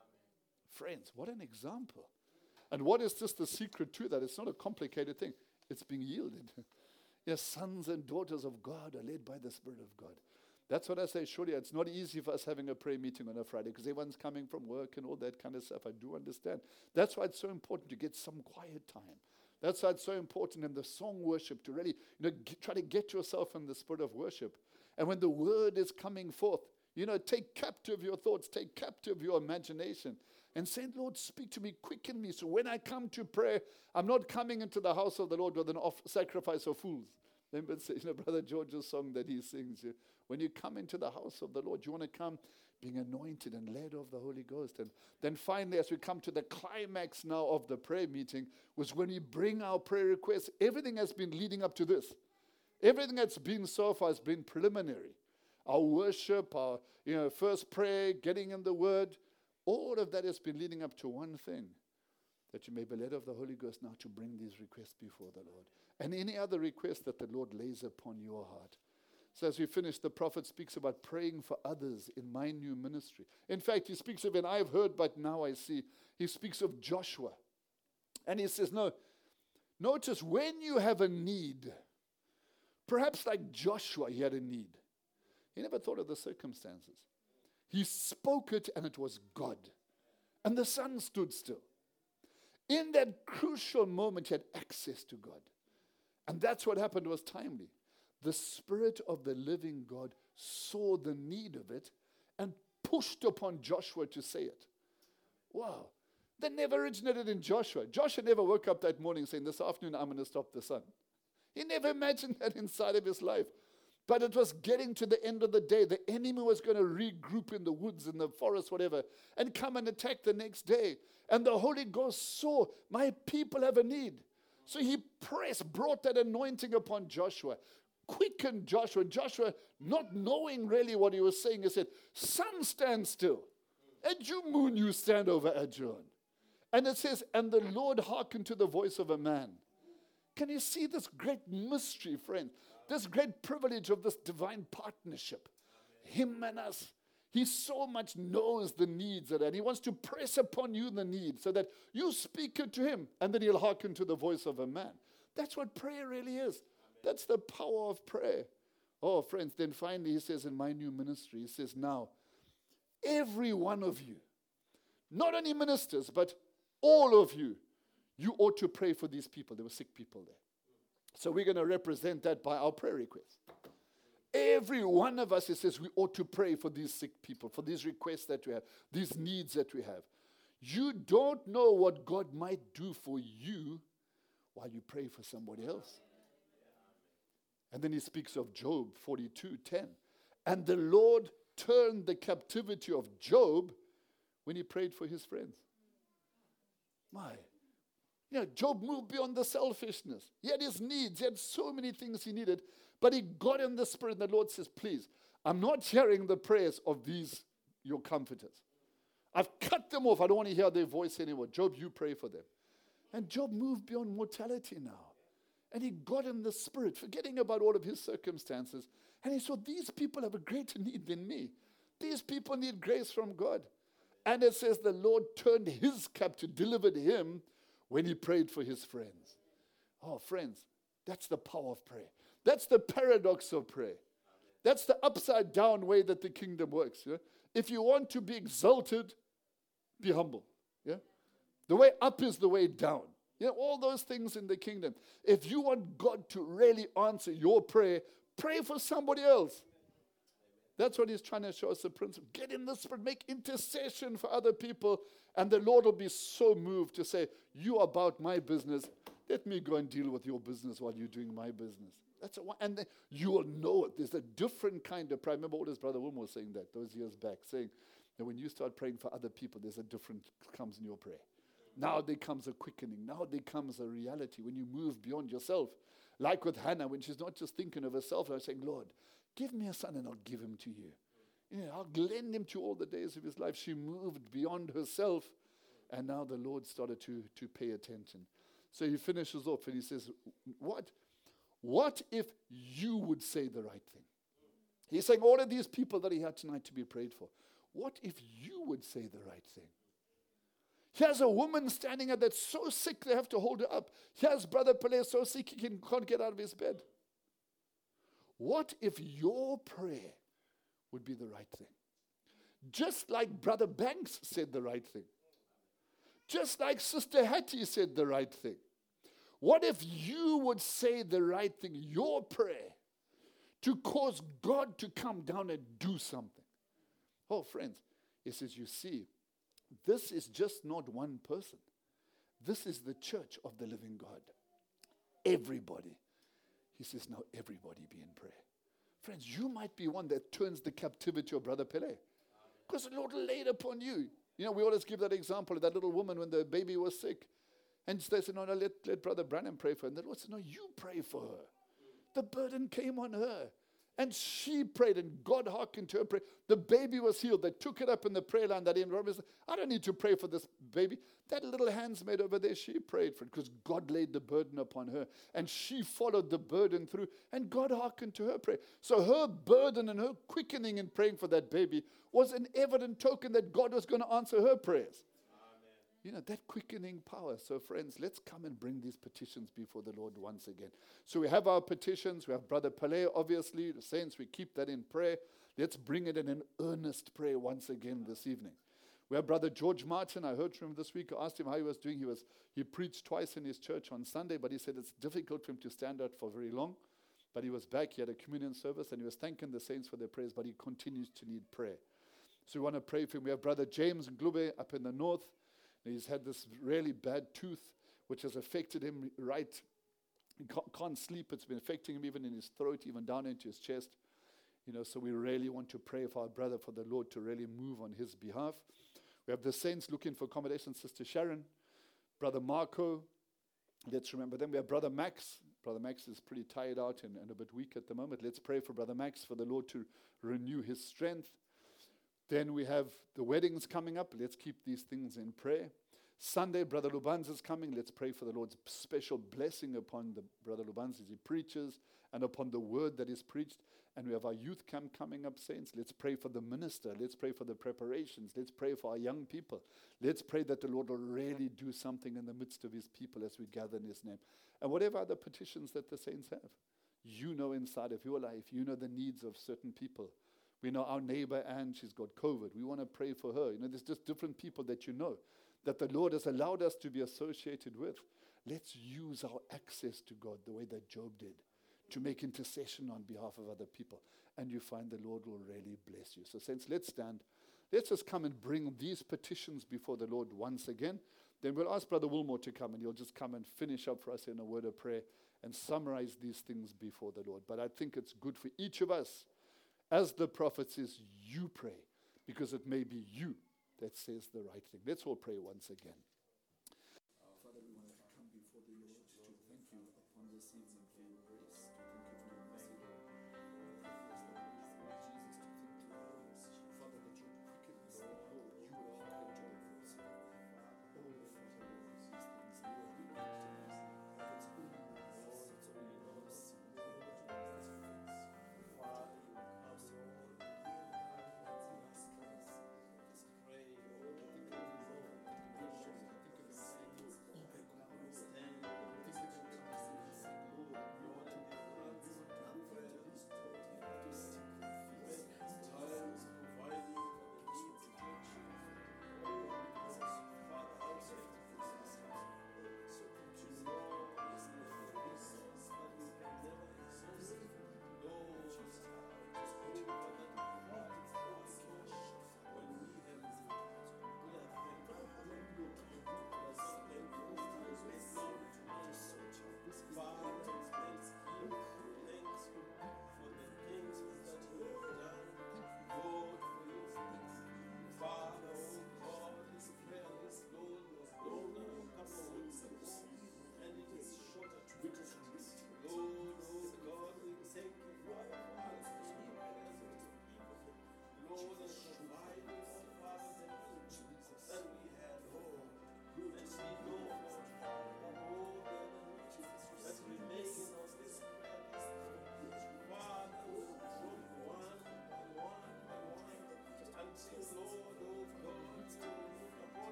Amen. Friends, what an example. And what is just the secret to that? It's not a complicated thing. It's being yielded. Yes, sons and daughters of God are led by the Spirit of God. That's what I say. Surely it's not easy for us having a prayer meeting on a Friday because everyone's coming from work and all that kind of stuff. I do understand. That's why it's so important to get some quiet time. That's why it's so important in the song worship to really, you know, get, try to get yourself in the spirit of worship. And when the word is coming forth, You know, take captive your thoughts, take captive your imagination. And say, Lord, speak to me, quicken me. So when I come to prayer, I'm not coming into the house of the Lord with an off sacrifice of fools. Remember, you know, Brother George's song that he sings. When you come into the house of the Lord, you want to come being anointed and led of the Holy Ghost. And then finally, as we come to the climax now of the prayer meeting, was when we bring our prayer requests. Everything has been leading up to this. Everything that's been so far has been preliminary. Our worship, our you know, first prayer, getting in the Word, all of that has been leading up to one thing, that you may be led of the Holy Ghost now to bring these requests before the Lord. And any other request that the Lord lays upon your heart. So as we finish, the prophet speaks about praying for others in my new ministry. In fact, he speaks of, and I've heard, but now I see, he speaks of Joshua. And he says, no, notice when you have a need, perhaps like Joshua, he had a need. He never thought of the circumstances. He spoke it and it was God. And the sun stood still. In that crucial moment, he had access to God. And that's what happened, was timely. The Spirit of the living God saw the need of it and pushed upon Joshua to say it. Wow. That never originated in Joshua. Joshua never woke up that morning saying, this afternoon I'm going to stop the sun. He never imagined that inside of his life. But it was getting to the end of the day. The enemy was going to regroup in the woods, in the forest, whatever, and come and attack the next day. And the Holy Ghost saw, my people have a need. So he pressed, brought that anointing upon Joshua, quickened Joshua. Joshua, not knowing really what he was saying, he said, sun, stand still. And you, moon, you stand over Adjon. And it says, and the Lord hearkened to the voice of a man. Can you see this great mystery, friend? This great privilege of this divine partnership. Him and us. He so much knows the needs of that. He wants to press upon you the need so that you speak it to him and then he'll hearken to the voice of a man. That's what prayer really is. That's the power of prayer. Oh, friends, then finally he says in my new ministry, he says, now, every one of you, not only ministers, but all of you, you ought to pray for these people. There were sick people there. So we're going to represent that by our prayer requests. Every one of us, it says, we ought to pray for these sick people, for these requests that we have, these needs that we have. You don't know what God might do for you while you pray for somebody else. And then he speaks of Job forty-two ten. And the Lord turned the captivity of Job when he prayed for his friends. My. You know, Job moved beyond the selfishness. He had his needs. He had so many things he needed. But he got in the Spirit. And the Lord says, please, I'm not hearing the prayers of these, your comforters. I've cut them off. I don't want to hear their voice anymore. Job, you pray for them. And Job moved beyond mortality now. And he got in the Spirit, forgetting about all of his circumstances. And he saw, these people have a greater need than me. These people need grace from God. And it says the Lord turned his captive, delivered him, when he prayed for his friends. Oh, friends, that's the power of prayer. That's the paradox of prayer. That's the upside down way that the kingdom works. Yeah? If you want to be exalted, be humble. Yeah? The way up is the way down. Yeah, all those things in the kingdom. If you want God to really answer your prayer, pray for somebody else. That's what he's trying to show us, the principle. Get in the Spirit, make intercession for other people, and the Lord will be so moved to say, you are about my business. Let me go and deal with your business while you're doing my business. That's a, and then you will know it. There's a different kind of prayer. I remember oldest brother Wilma was saying that those years back, saying that when you start praying for other people, there's a different comes in your prayer. Now there comes a quickening. Now there comes a reality when you move beyond yourself. Like with Hannah, when she's not just thinking of herself, she's saying, Lord, give me a son and I'll give him to you. You know, I'll lend him to all the days of his life. She moved beyond herself, and now the Lord started to, to pay attention. So he finishes off and he says, what? What if you would say the right thing? He's saying all of these people that he had tonight to be prayed for. What if you would say the right thing? Here's a woman standing there that's so sick they have to hold her up. Here's Brother Pele so sick he can, can't get out of his bed. What if your prayer would be the right thing? Just like Brother Banks said the right thing. Just like Sister Hattie said the right thing. What if you would say the right thing, your prayer, to cause God to come down and do something? Oh, friends, he says, you see, this is just not one person. This is the church of the living God. Everybody. He says, now everybody be in prayer. Friends, you might be one that turns the captivity of Brother Pele. Because the Lord laid upon you. You know, we always give that example of that little woman when the baby was sick. And they said, no, no, let, let Brother Branham pray for her. And the Lord said, no, you pray for her. The burden came on her. And she prayed, and God hearkened to her prayer. The baby was healed. They took it up in the prayer line. That Robert said, I don't need to pray for this baby. That little handsmaid over there, she prayed for it because God laid the burden upon her. And she followed the burden through, and God hearkened to her prayer. So her burden and her quickening in praying for that baby was an evident token that God was going to answer her prayers. You know, that quickening power. So friends, let's come and bring these petitions before the Lord once again. So we have our petitions. We have Brother Pele, obviously. The saints, we keep that in prayer. Let's bring it in an earnest prayer once again this evening. We have Brother George Martin. I heard from him this week. I asked him how he was doing. He was he preached twice in his church on Sunday, but he said it's difficult for him to stand out for very long. But he was back. He had a communion service, and he was thanking the saints for their prayers, but he continues to need prayer. So we want to pray for him. We have Brother James Glube up in the north. He's had this really bad tooth, which has affected him right. He can't, can't sleep. It's been affecting him even in his throat, even down into his chest. You know, so we really want to pray for our brother, for the Lord to really move on his behalf. We have the saints looking for accommodation, Sister Sharon, Brother Marco. Let's remember them. We have Brother Max. Brother Max is pretty tired out and, and a bit weak at the moment. Let's pray for Brother Max, for the Lord to renew his strength. Then we have the weddings coming up. Let's keep these things in prayer. Sunday, Brother Lubanz is coming. Let's pray for the Lord's special blessing upon the Brother Lubanz as he preaches and upon the word that is preached. And we have our youth camp coming up, saints. Let's pray for the minister. Let's pray for the preparations. Let's pray for our young people. Let's pray that the Lord will really do something in the midst of his people as we gather in his name. And whatever other petitions that the saints have, you know inside of your life, you know the needs of certain people. We know our neighbor Anne, she's got COVID. We want to pray for her. You know, there's just different people that you know that the Lord has allowed us to be associated with. Let's use our access to God the way that Job did, to make intercession on behalf of other people. And you find the Lord will really bless you. So saints, let's stand. Let's just come and bring these petitions before the Lord once again. Then we'll ask Brother Wilmore to come, and he'll just come and finish up for us in a word of prayer and summarize these things before the Lord. But I think it's good for each of us, as the prophet says, you pray, because it may be you that says the right thing. Let's all pray once again. Father, we want to come before the Lord to thank you upon this evening for your grace, to thank you for your mercy. Father, that you quicken us, that Lord, you will hearken to our voice. Oh, Father, Lord, these things, Lord, we want to thank you. It's only you, Lord, it's only you, Lord, it's only you, Lord, Father, you come, Lord,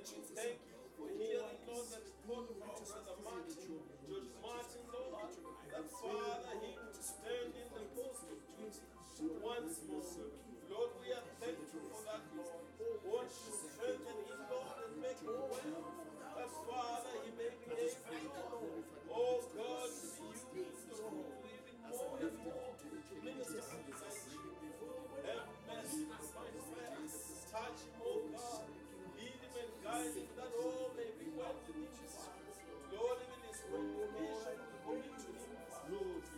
we thank you for healing, Lord, that report of our brother Martin, George Martin, Lord, that Father, he will stand in the post of duty once more. Lord, we are thankful for that, Lord. Won't you strengthen him, Lord, and make him well? That Father, he may be able, oh God, to be used to even more and more to minister to his have mercy, my prayer. Touch him, oh God. Lead him and guide him that all may be well with him, Father. Lord, even his congregation will commit to him, Father.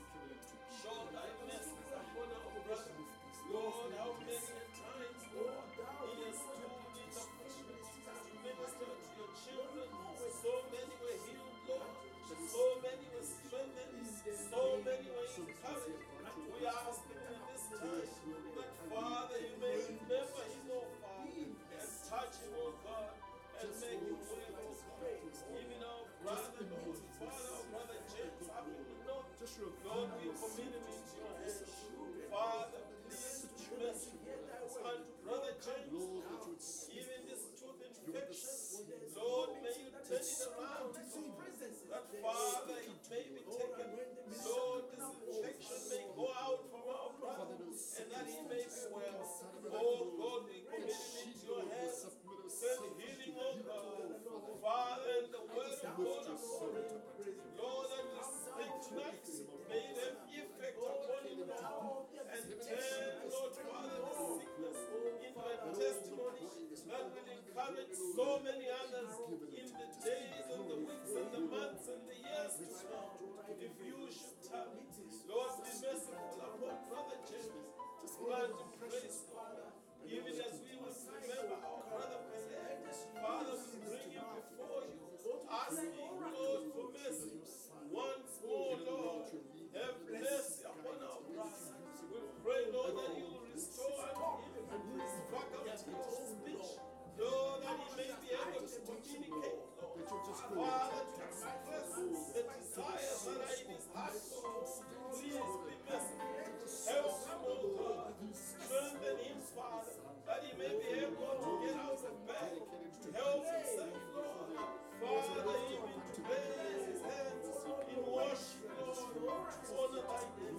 Show thy mercy upon our brother. Lord, how many times, Lord, he has stood in the opportunity to minister to your children. So many were healed, Lord. So many were strengthened. So many were encouraged. We ask you in this time that, Father, you may remember him, oh Father, and touch him, oh God, and make him well, oh God. Even our brother, Lord, Father, our brother James, up in the north, Lord, we commit him into your hands. Father, please mercy unto brother James, even this tooth infection, Lord, may you turn it around, that Father, it may be taken, Lord, this infection may go out from our brother, and that he may be well. Oh God, we commit him into your hands. Send healing, oh God. Father, and the word of God upon him. Lord, and we speak tonight, may it have effect upon him now, and turn, Lord Father, the sickness into a testimony that will encourage so many others in the days and the weeks and the months and the years to come. If you should tell me, Lord, be merciful upon Brother James. Grant him praise, Father. Even as we will remember our brother Pelé, Father, we bring him before you, asking, Lord, for mercy. Once more, Lord, have mercy upon our brother. We pray, Lord, that you will restore unto him his faculty of speech. Lord, that he may be able to communicate, Lord. Father, to express the desires that are in his heart, Lord. Please be merciful. Help him, oh God. Strengthen him, Father, that he may be able to get out of bed, to help himself, Lord. Father, even to raise his hands in worship, Lord, to honor thy name.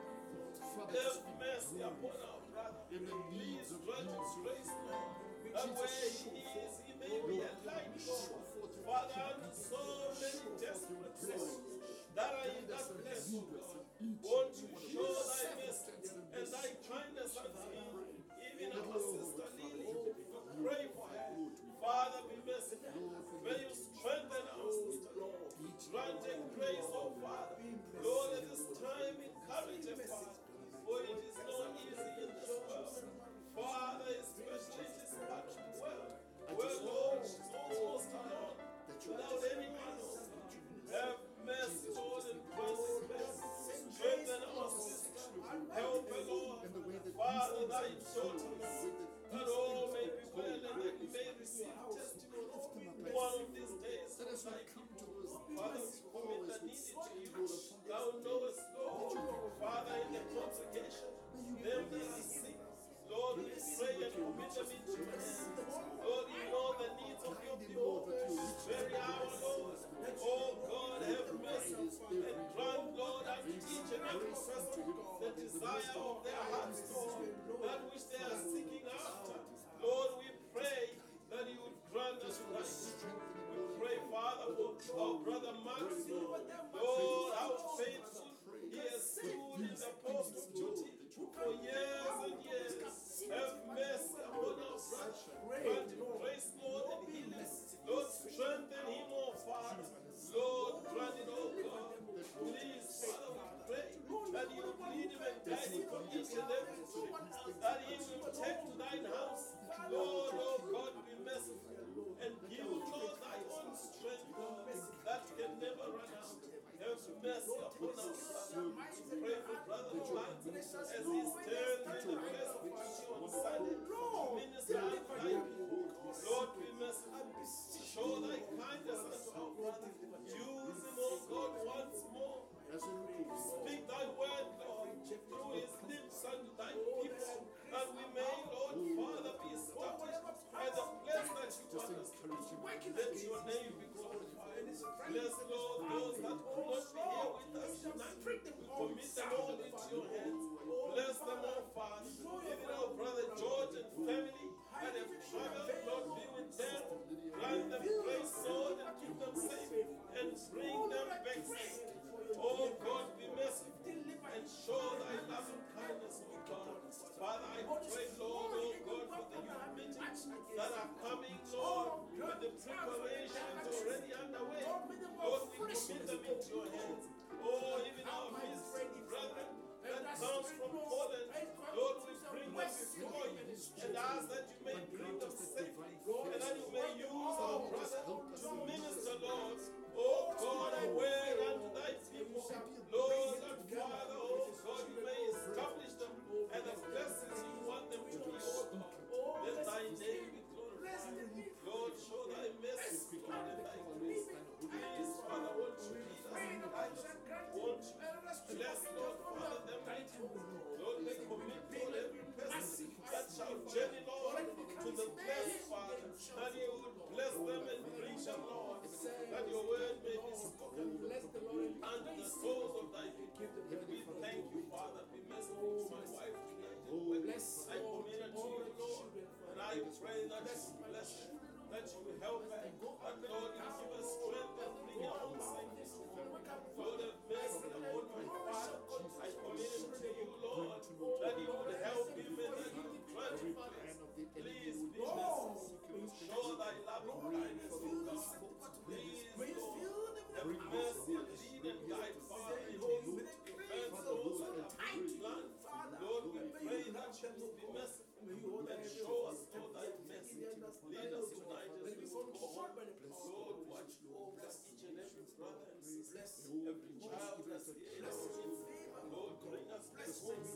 Have mercy upon our brother. Please grant his grace, Lord, that where he is, he may be a light, Lord. Father, unto so many desperate souls that are in that place, oh God. Won't you show thy mercy and thy kindness unto him, even our sister Lily, to pray for her. Father, be merciful. May you strengthen our sister, Lord. Grant her grace, oh Father. Lord, at this time, encourage her, Father, for it is not easy in this world. Father, especially in this part of the world, where, Lord, she's almost alone, without anyone, oh God. Have mercy, Lord, and grace her mercy. Strengthen our sister. Help her, Lord. Father, thy daughters, that all may be well and that we may receive testimony one of these days. Thy people, Father, we commit the needy to you. Thou knowest, Lord, Father, in the congregation, them that are sick. Lord, we pray and commit them into your hands. Lord, you know the needs of your people. Very hour, Lord. Oh God, have mercy and grant, Lord, unto each and every person the desire of their hearts, Lord, that which they are seeking after. Lord, we pray that you would grant us right. We pray, Father, for our brother Max, Lord, how faithful he has stood in the post of duty for years and years. Have mercy upon our brother. Grant him grace, Lord, and healing. Lord, strengthen him, oh Father. Lord, grant it, oh God. Please, Father, we pray that you would lead him and guide him from each and every street. That he will Let your name be glorified. Bless, Lord, those that could not be here with us tonight. We commit them all into your hands. Bless them all, Father. Even our brother George and family that have traveled, Lord, be with them. Grant them grace, Lord, and keep them safe and bring them back safe. Oh God, be merciful and show thy loving kindness, oh God. Father, I pray, Lord, oh God, for the youth meetings that are coming, Lord, with the preparations already underway. Lord, we commit them into your hands. Oh, even our ministry brethren that comes from Poland, Lord, we bring them before you and ask that you may bring them safely and that you may use our brother to minister, Lord. Oh God, I wait unto thy people, Lord and Father, oh God, you may establish them and the blessings you want them to be, oh God. Let thy name be glorified. Lord, show thy mercy, Lord, and thy grace. Please, Father, won't you lead us and guide us? Won't you bless, Lord, Father, them meeting? Lord, they commit, Lord, every person that shall journey, Lord, to the place, Father, that you would bless them and bring them, Lord, that your word may be spoken under the souls of thy people. We thank you, Father. Be merciful to my wife tonight. I commit her to you, Lord, and I pray that you bless her, that you help her, that, Lord, you give her strength and bring her home safely. Lord, have mercy upon my Father. I commit him to you, Lord, that you would help him and that he would grant him grace. Please be merciful. Show thy loving kindness, O God. Please, Lord, have mercy and lead and guide, Father, in his defense, those that are in land. Lord, we pray that you will be merciful and show us, Lord, thy mercy. Lead us tonight as we go home. Lord, watch over each and every brother and sister, every child that's here in our midst. Lord, bring us back home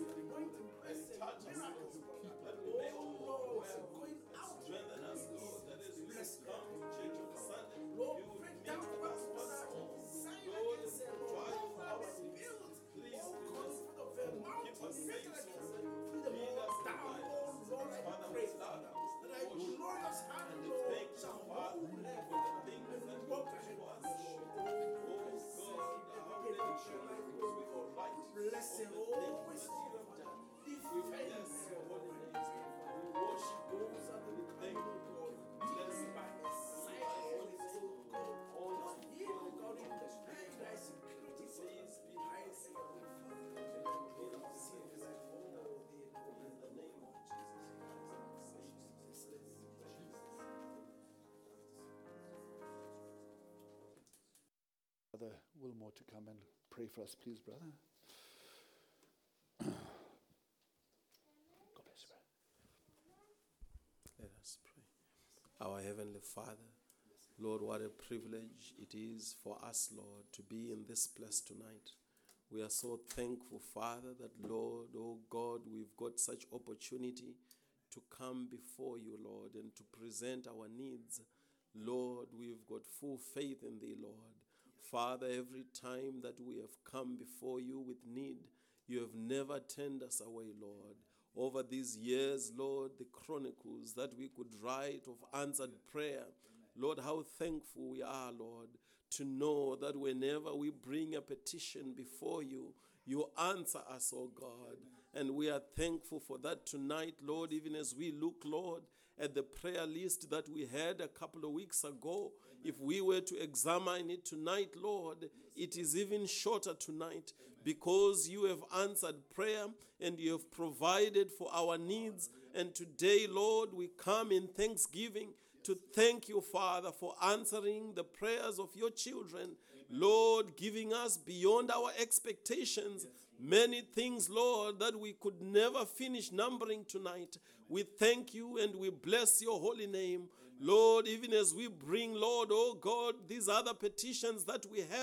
and touch us, Lord, that we may all walk well. Strengthen us, Lord, that as we come to church on Sunday, you will meet us once more. Lord, drive our spirits. Please, Lord, keep us safe, Lord. Lead us tonight. Father, we love you. And we thank you, Father, for the things that you do to us, Lord. Oh, God, how many times we all like to bless the things that you have done. We bless your holy name. We worship you. We thank you, Lord. Bless you. Brother Wilmore to come and pray for us, please, brother. God bless you, brother. Let us pray. Our Heavenly Father, Lord, what a privilege it is for us, Lord, to be in this place tonight. We are so thankful, Father, that, Lord, oh God, we've got such opportunity to come before you, Lord, and to present our needs. Lord, we've got full faith in thee, Lord. Father, every time that we have come before you with need, you have never turned us away, Lord. Over these years, Lord, the chronicles that we could write of answered prayer, Lord, how thankful we are, Lord, to know that whenever we bring a petition before you, you answer us, oh God. And we are thankful for that tonight, Lord, even as we look, Lord, at the prayer list that we had a couple of weeks ago. If we were to examine it tonight, Lord, it is even shorter tonight because you have answered prayer and you have provided for our needs. And today, Lord, we come in thanksgiving to thank you, Father, for answering the prayers of your children. Lord, giving us beyond our expectations many things, Lord, that we could never finish numbering tonight. We thank you and we bless your holy name. Lord, even as we bring, Lord, oh God, these other petitions that we have,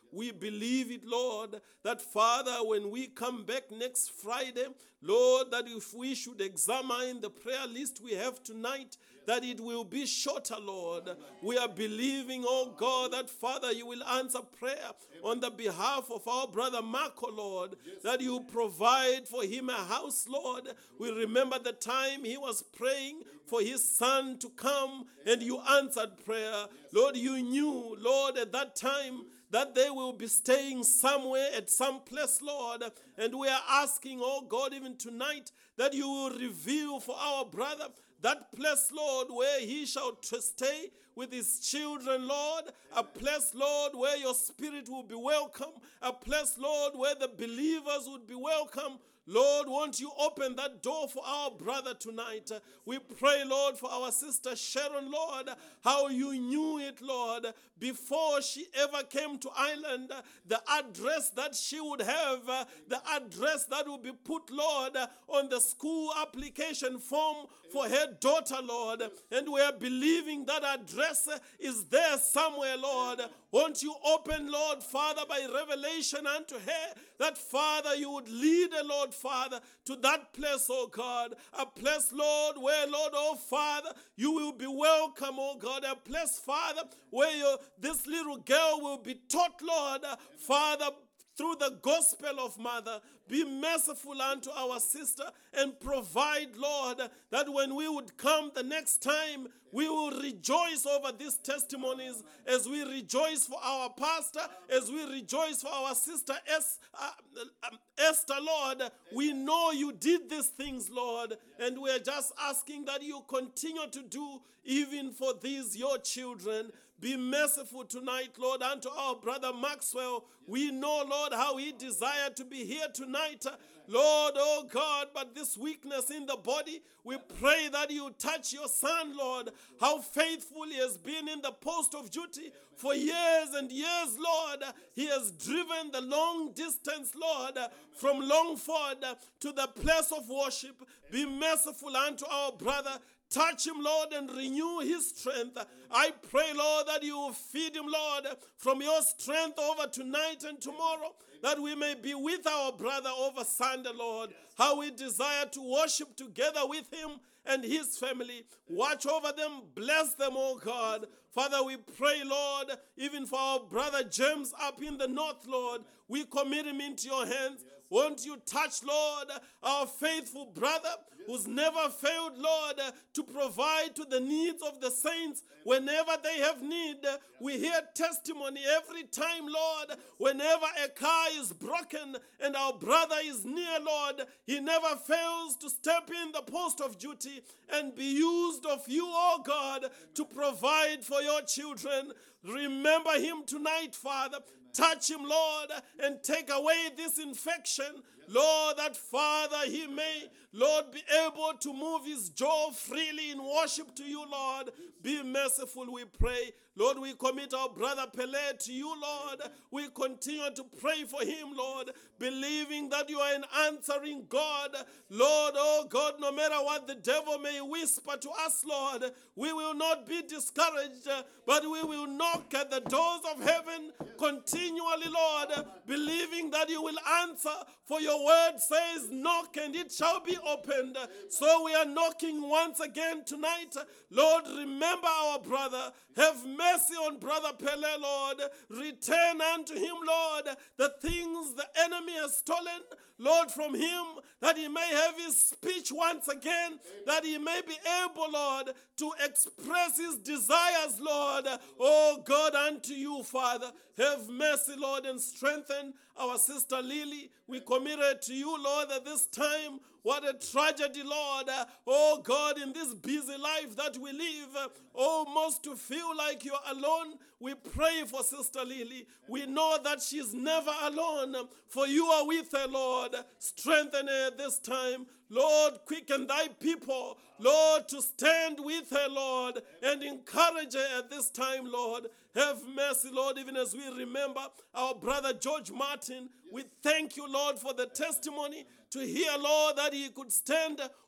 We believe it, Lord, that Father, when we come back next Friday, Lord, that if we should examine the prayer list we have tonight, that it will be shorter, Lord. We are believing, oh God, that Father, you will answer prayer on the behalf of our brother Marco, Lord, that you provide for him a house, Lord. We remember the time he was praying for his son to come and you answered prayer. Lord, you knew, Lord, at that time that they will be staying somewhere at some place, Lord. And we are asking, oh God, even tonight, that you will reveal for our brother that place, Lord, where he shall t- stay with his children, Lord. A place, Lord, where your spirit will be welcome. A place, Lord, where the believers would be welcome. Lord, won't you open that door for our brother tonight? We pray, Lord, for our sister Sharon, Lord, how you knew it, Lord, before she ever came to Ireland, the address that she would have, the address that will be put, Lord, on the school application form for her daughter, Lord. And we are believing that address is there somewhere, Lord. Won't you open, Lord, Father, by revelation unto her, that, Father, you would lead her, Lord, Father, to that place, oh God. A place, Lord, where, Lord, oh Father, you will be welcome, oh God. A place, Father, where you, this little girl will be taught, Lord, Father, through the gospel of Mother. Be merciful unto our sister and provide, Lord, that when we would come the next time, we will rejoice over these testimonies as we rejoice for our pastor, as we rejoice for our sister es- uh, um, Esther, Lord. We know you did these things, Lord, and we are just asking that you continue to do even for these, your children. Be merciful tonight, Lord, unto our brother Maxwell. We know, Lord, how he desired to be here tonight. Lord, oh God, but this weakness in the body, we pray that you touch your son, Lord. How faithful he has been in the post of duty for years and years, Lord. He has driven the long distance, Lord, from Longford to the place of worship. Be merciful unto our brother. Touch him, Lord, and renew his strength. I pray, Lord, that you will feed him, Lord, from your strength over tonight and tomorrow, that we may be with our brother over Sunday, Lord. How we desire to worship together with him and his family. Watch over them, bless them, oh God. Father, we pray, Lord, even for our brother James up in the north, Lord. We commit him into your hands. Won't you touch, Lord, our faithful brother who's never failed, Lord, to provide to the needs of the saints whenever they have need. We hear testimony every time, Lord, whenever a car is broken and our brother is near, Lord, he never fails to step in the post of duty and be used of you, oh God, to provide for your children. Remember him tonight, Father. Touch him, Lord, and take away this infection. Lord, that Father, he may, Lord, be able to move his jaw freely in worship to you, Lord. Be merciful, we pray. Lord, we commit our brother Pele to you, Lord. We continue to pray for him, Lord, believing that you are an answering God. Lord, oh God, no matter what the devil may whisper to us, Lord, we will not be discouraged, but we will knock at the doors of heaven continually, Lord, believing that you will answer. For your word says, knock and it shall be opened. So we are knocking once again tonight. Lord, remember our brother. Have mercy on brother Pele, Lord. Return unto him, Lord, the things the enemy has stolen, Lord, from him, that he may have his speech once again, that he may be able, Lord, to express his desires, Lord. Oh God, unto you, Father. Have mercy, Lord, and strengthen our sister Lily. We commit her to you, Lord, at this time. What a tragedy, Lord. Oh God, in this busy life that we live, almost to feel like you're alone. We pray for Sister Lily. We know that she's never alone, for you are with her, Lord. Strengthen her this time. Lord, quicken thy people, Lord, to stand with her, Lord, and encourage her at this time, Lord. Have mercy, Lord, even as we remember our brother George Martin. We thank you, Lord, for the testimony to hear, Lord, that he could stand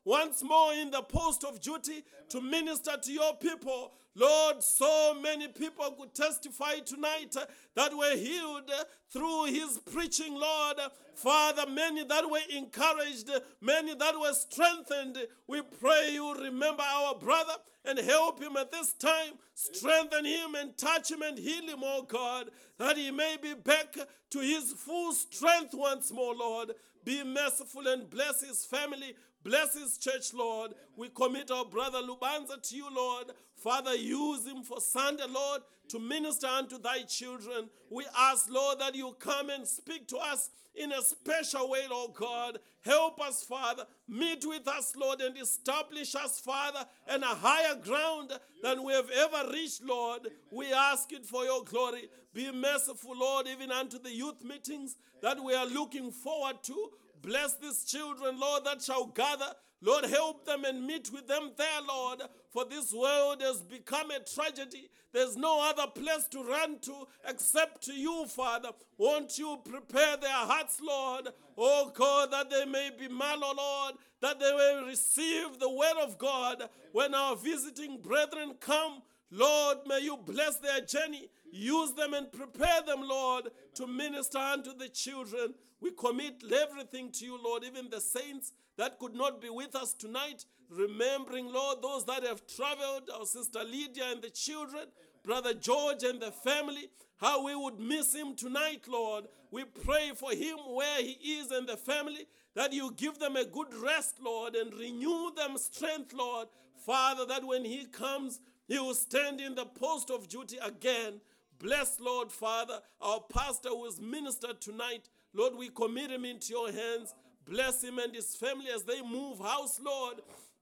once more in the post of duty to minister to your people. Lord, so many people could testify tonight uh, that were healed uh, through his preaching, Lord. Father, many that were encouraged, many that were strengthened. We pray you remember our brother and help him at this time. Strengthen him and touch him and heal him, oh God, that he may be back to his full strength once more, Lord. Be merciful and bless his family. Bless his church, Lord. We commit our brother Lubanza to you, Lord. Father, use him for Sunday, Lord, to minister unto thy children. We ask, Lord, that you come and speak to us in a special way, Lord God. Help us, Father. Meet with us, Lord, and establish us, Father, in a higher ground than we have ever reached, Lord. We ask it for your glory. Be merciful, Lord, even unto the youth meetings that we are looking forward to. Bless these children, Lord, that shall gather. Lord, help them and meet with them there, Lord. For this world has become a tragedy. There's no other place to run to except to you, Father. Won't you prepare their hearts, Lord? Oh God, that they may be mellow, Lord, that they may receive the word of God. When our visiting brethren come, Lord, may you bless their journey. Use them and prepare them, Lord, to minister unto the children. We commit everything to you, Lord, even the saints that could not be with us tonight, remembering, Lord, those that have traveled, our sister Lydia and the children, Brother George and the family, how we would miss him tonight, Lord. We pray for him where he is and the family, that you give them a good rest, Lord, and renew them strength, Lord. Father, that when he comes, he will stand in the post of duty again. Bless, Lord, Father, our pastor who is ministered tonight. Lord, we commit him into your hands. Bless him and his family as they move house, Lord.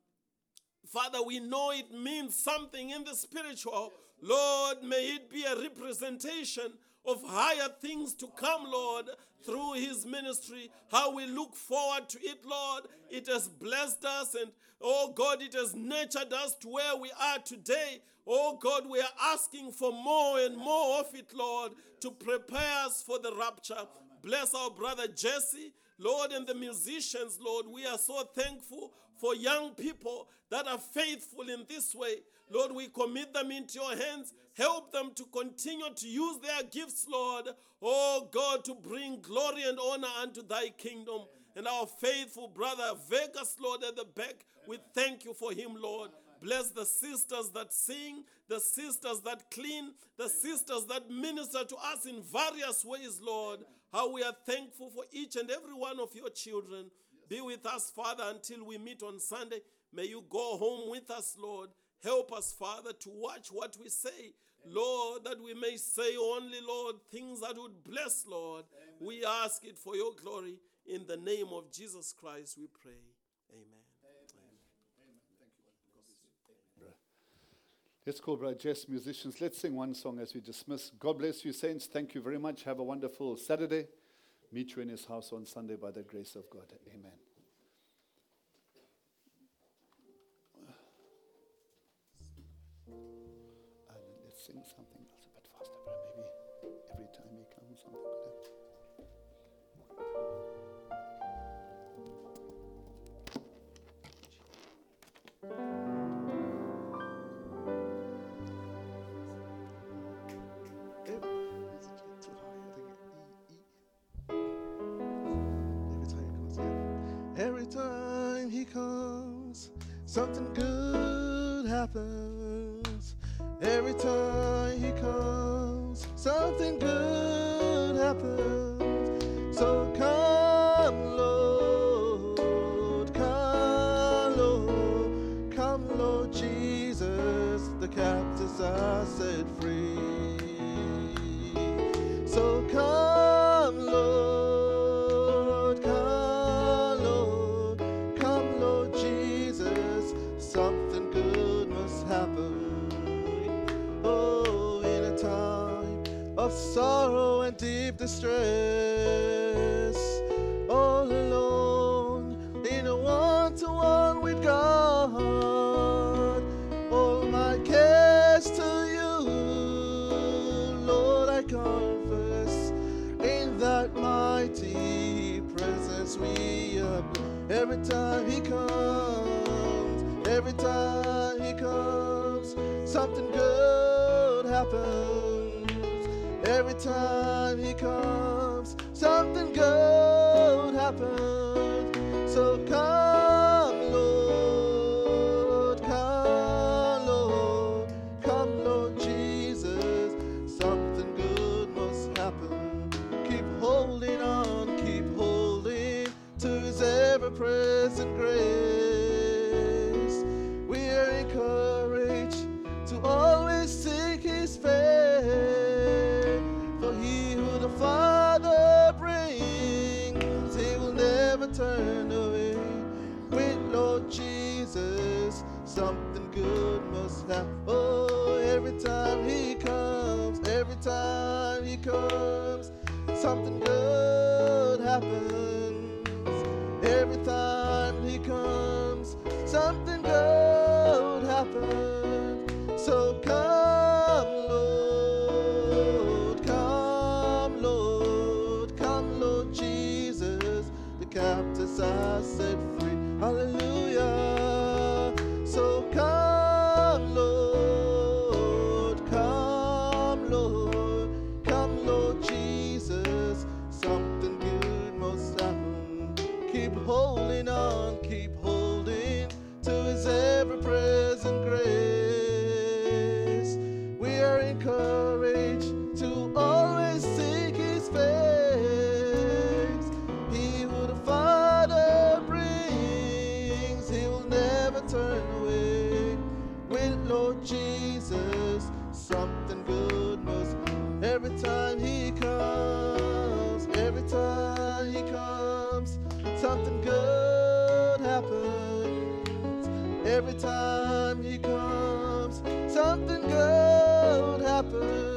Father, we know it means something in the spiritual. Lord, may it be a representation of higher things to come, Lord, through his ministry. How we look forward to it, Lord. It has blessed us, and oh God, it has nurtured us to where we are today. Oh God, we are asking for more and more of it, Lord, to prepare us for the rapture. Bless our brother Jesse, Lord, and the musicians, Lord. We are so thankful for young people that are faithful in this way. Lord, we commit them into your hands. Help them to continue to use their gifts, Lord. Oh God, to bring glory and honor unto thy kingdom. And our faithful brother Vegas, Lord, at the back, we thank you for him, Lord. Bless the sisters that sing, the sisters that clean, the sisters that minister to us in various ways, Lord. How we are thankful for each and every one of your children. Be with us, Father, until we meet on Sunday. May you go home with us, Lord. Help us, Father, to watch what we say. Lord, that we may say only, Lord, things that would bless, Lord. Amen. We ask it for your glory. In the name of Jesus Christ, we pray. Amen. Let's call Brother Jess, musicians. Let's sing one song as we dismiss. God bless you, saints. Thank you very much. Have a wonderful Saturday. Meet you in his house on Sunday by the grace of God. Amen. Uh, let's sing something else a bit faster, brother. Maybe every time he comes, something like that. Every time he comes, something good happens. Every time he comes, something good happens. So come, Lord, come, Lord, come, Lord Jesus, the captives are set free. So come, Lord. Sorrow and deep distress, all alone in a one-to-one with God. All my cares to you, Lord, I confess. In that mighty presence we are blessed. Every time he comes, every time he comes, something good happens. Every time he comes, something good happens. So come, Lord, come, Lord, come, Lord Jesus, something good must happen. Keep holding on, keep holding to his ever-present grace. We are encouraged to always seek his face. For he who the Father brings, he will never turn away. With Lord Jesus, something good must happen. Oh, every time he comes, every time he comes, something good happens. Every time he comes, something good happens. So come, Lord, come, Lord, come, Lord Jesus. The captives are set free. Hallelujah. So come, Lord, come, Lord, come, Lord Jesus. Something good must happen. Keep holding on, keep holding to his ever-present grace. We are encouraged to always seek his face. He who the Father brings, he will never turn away. With Lord Jesus, something good must. Every time he comes, every time he comes, something good happens. Every time he comes, something good happens.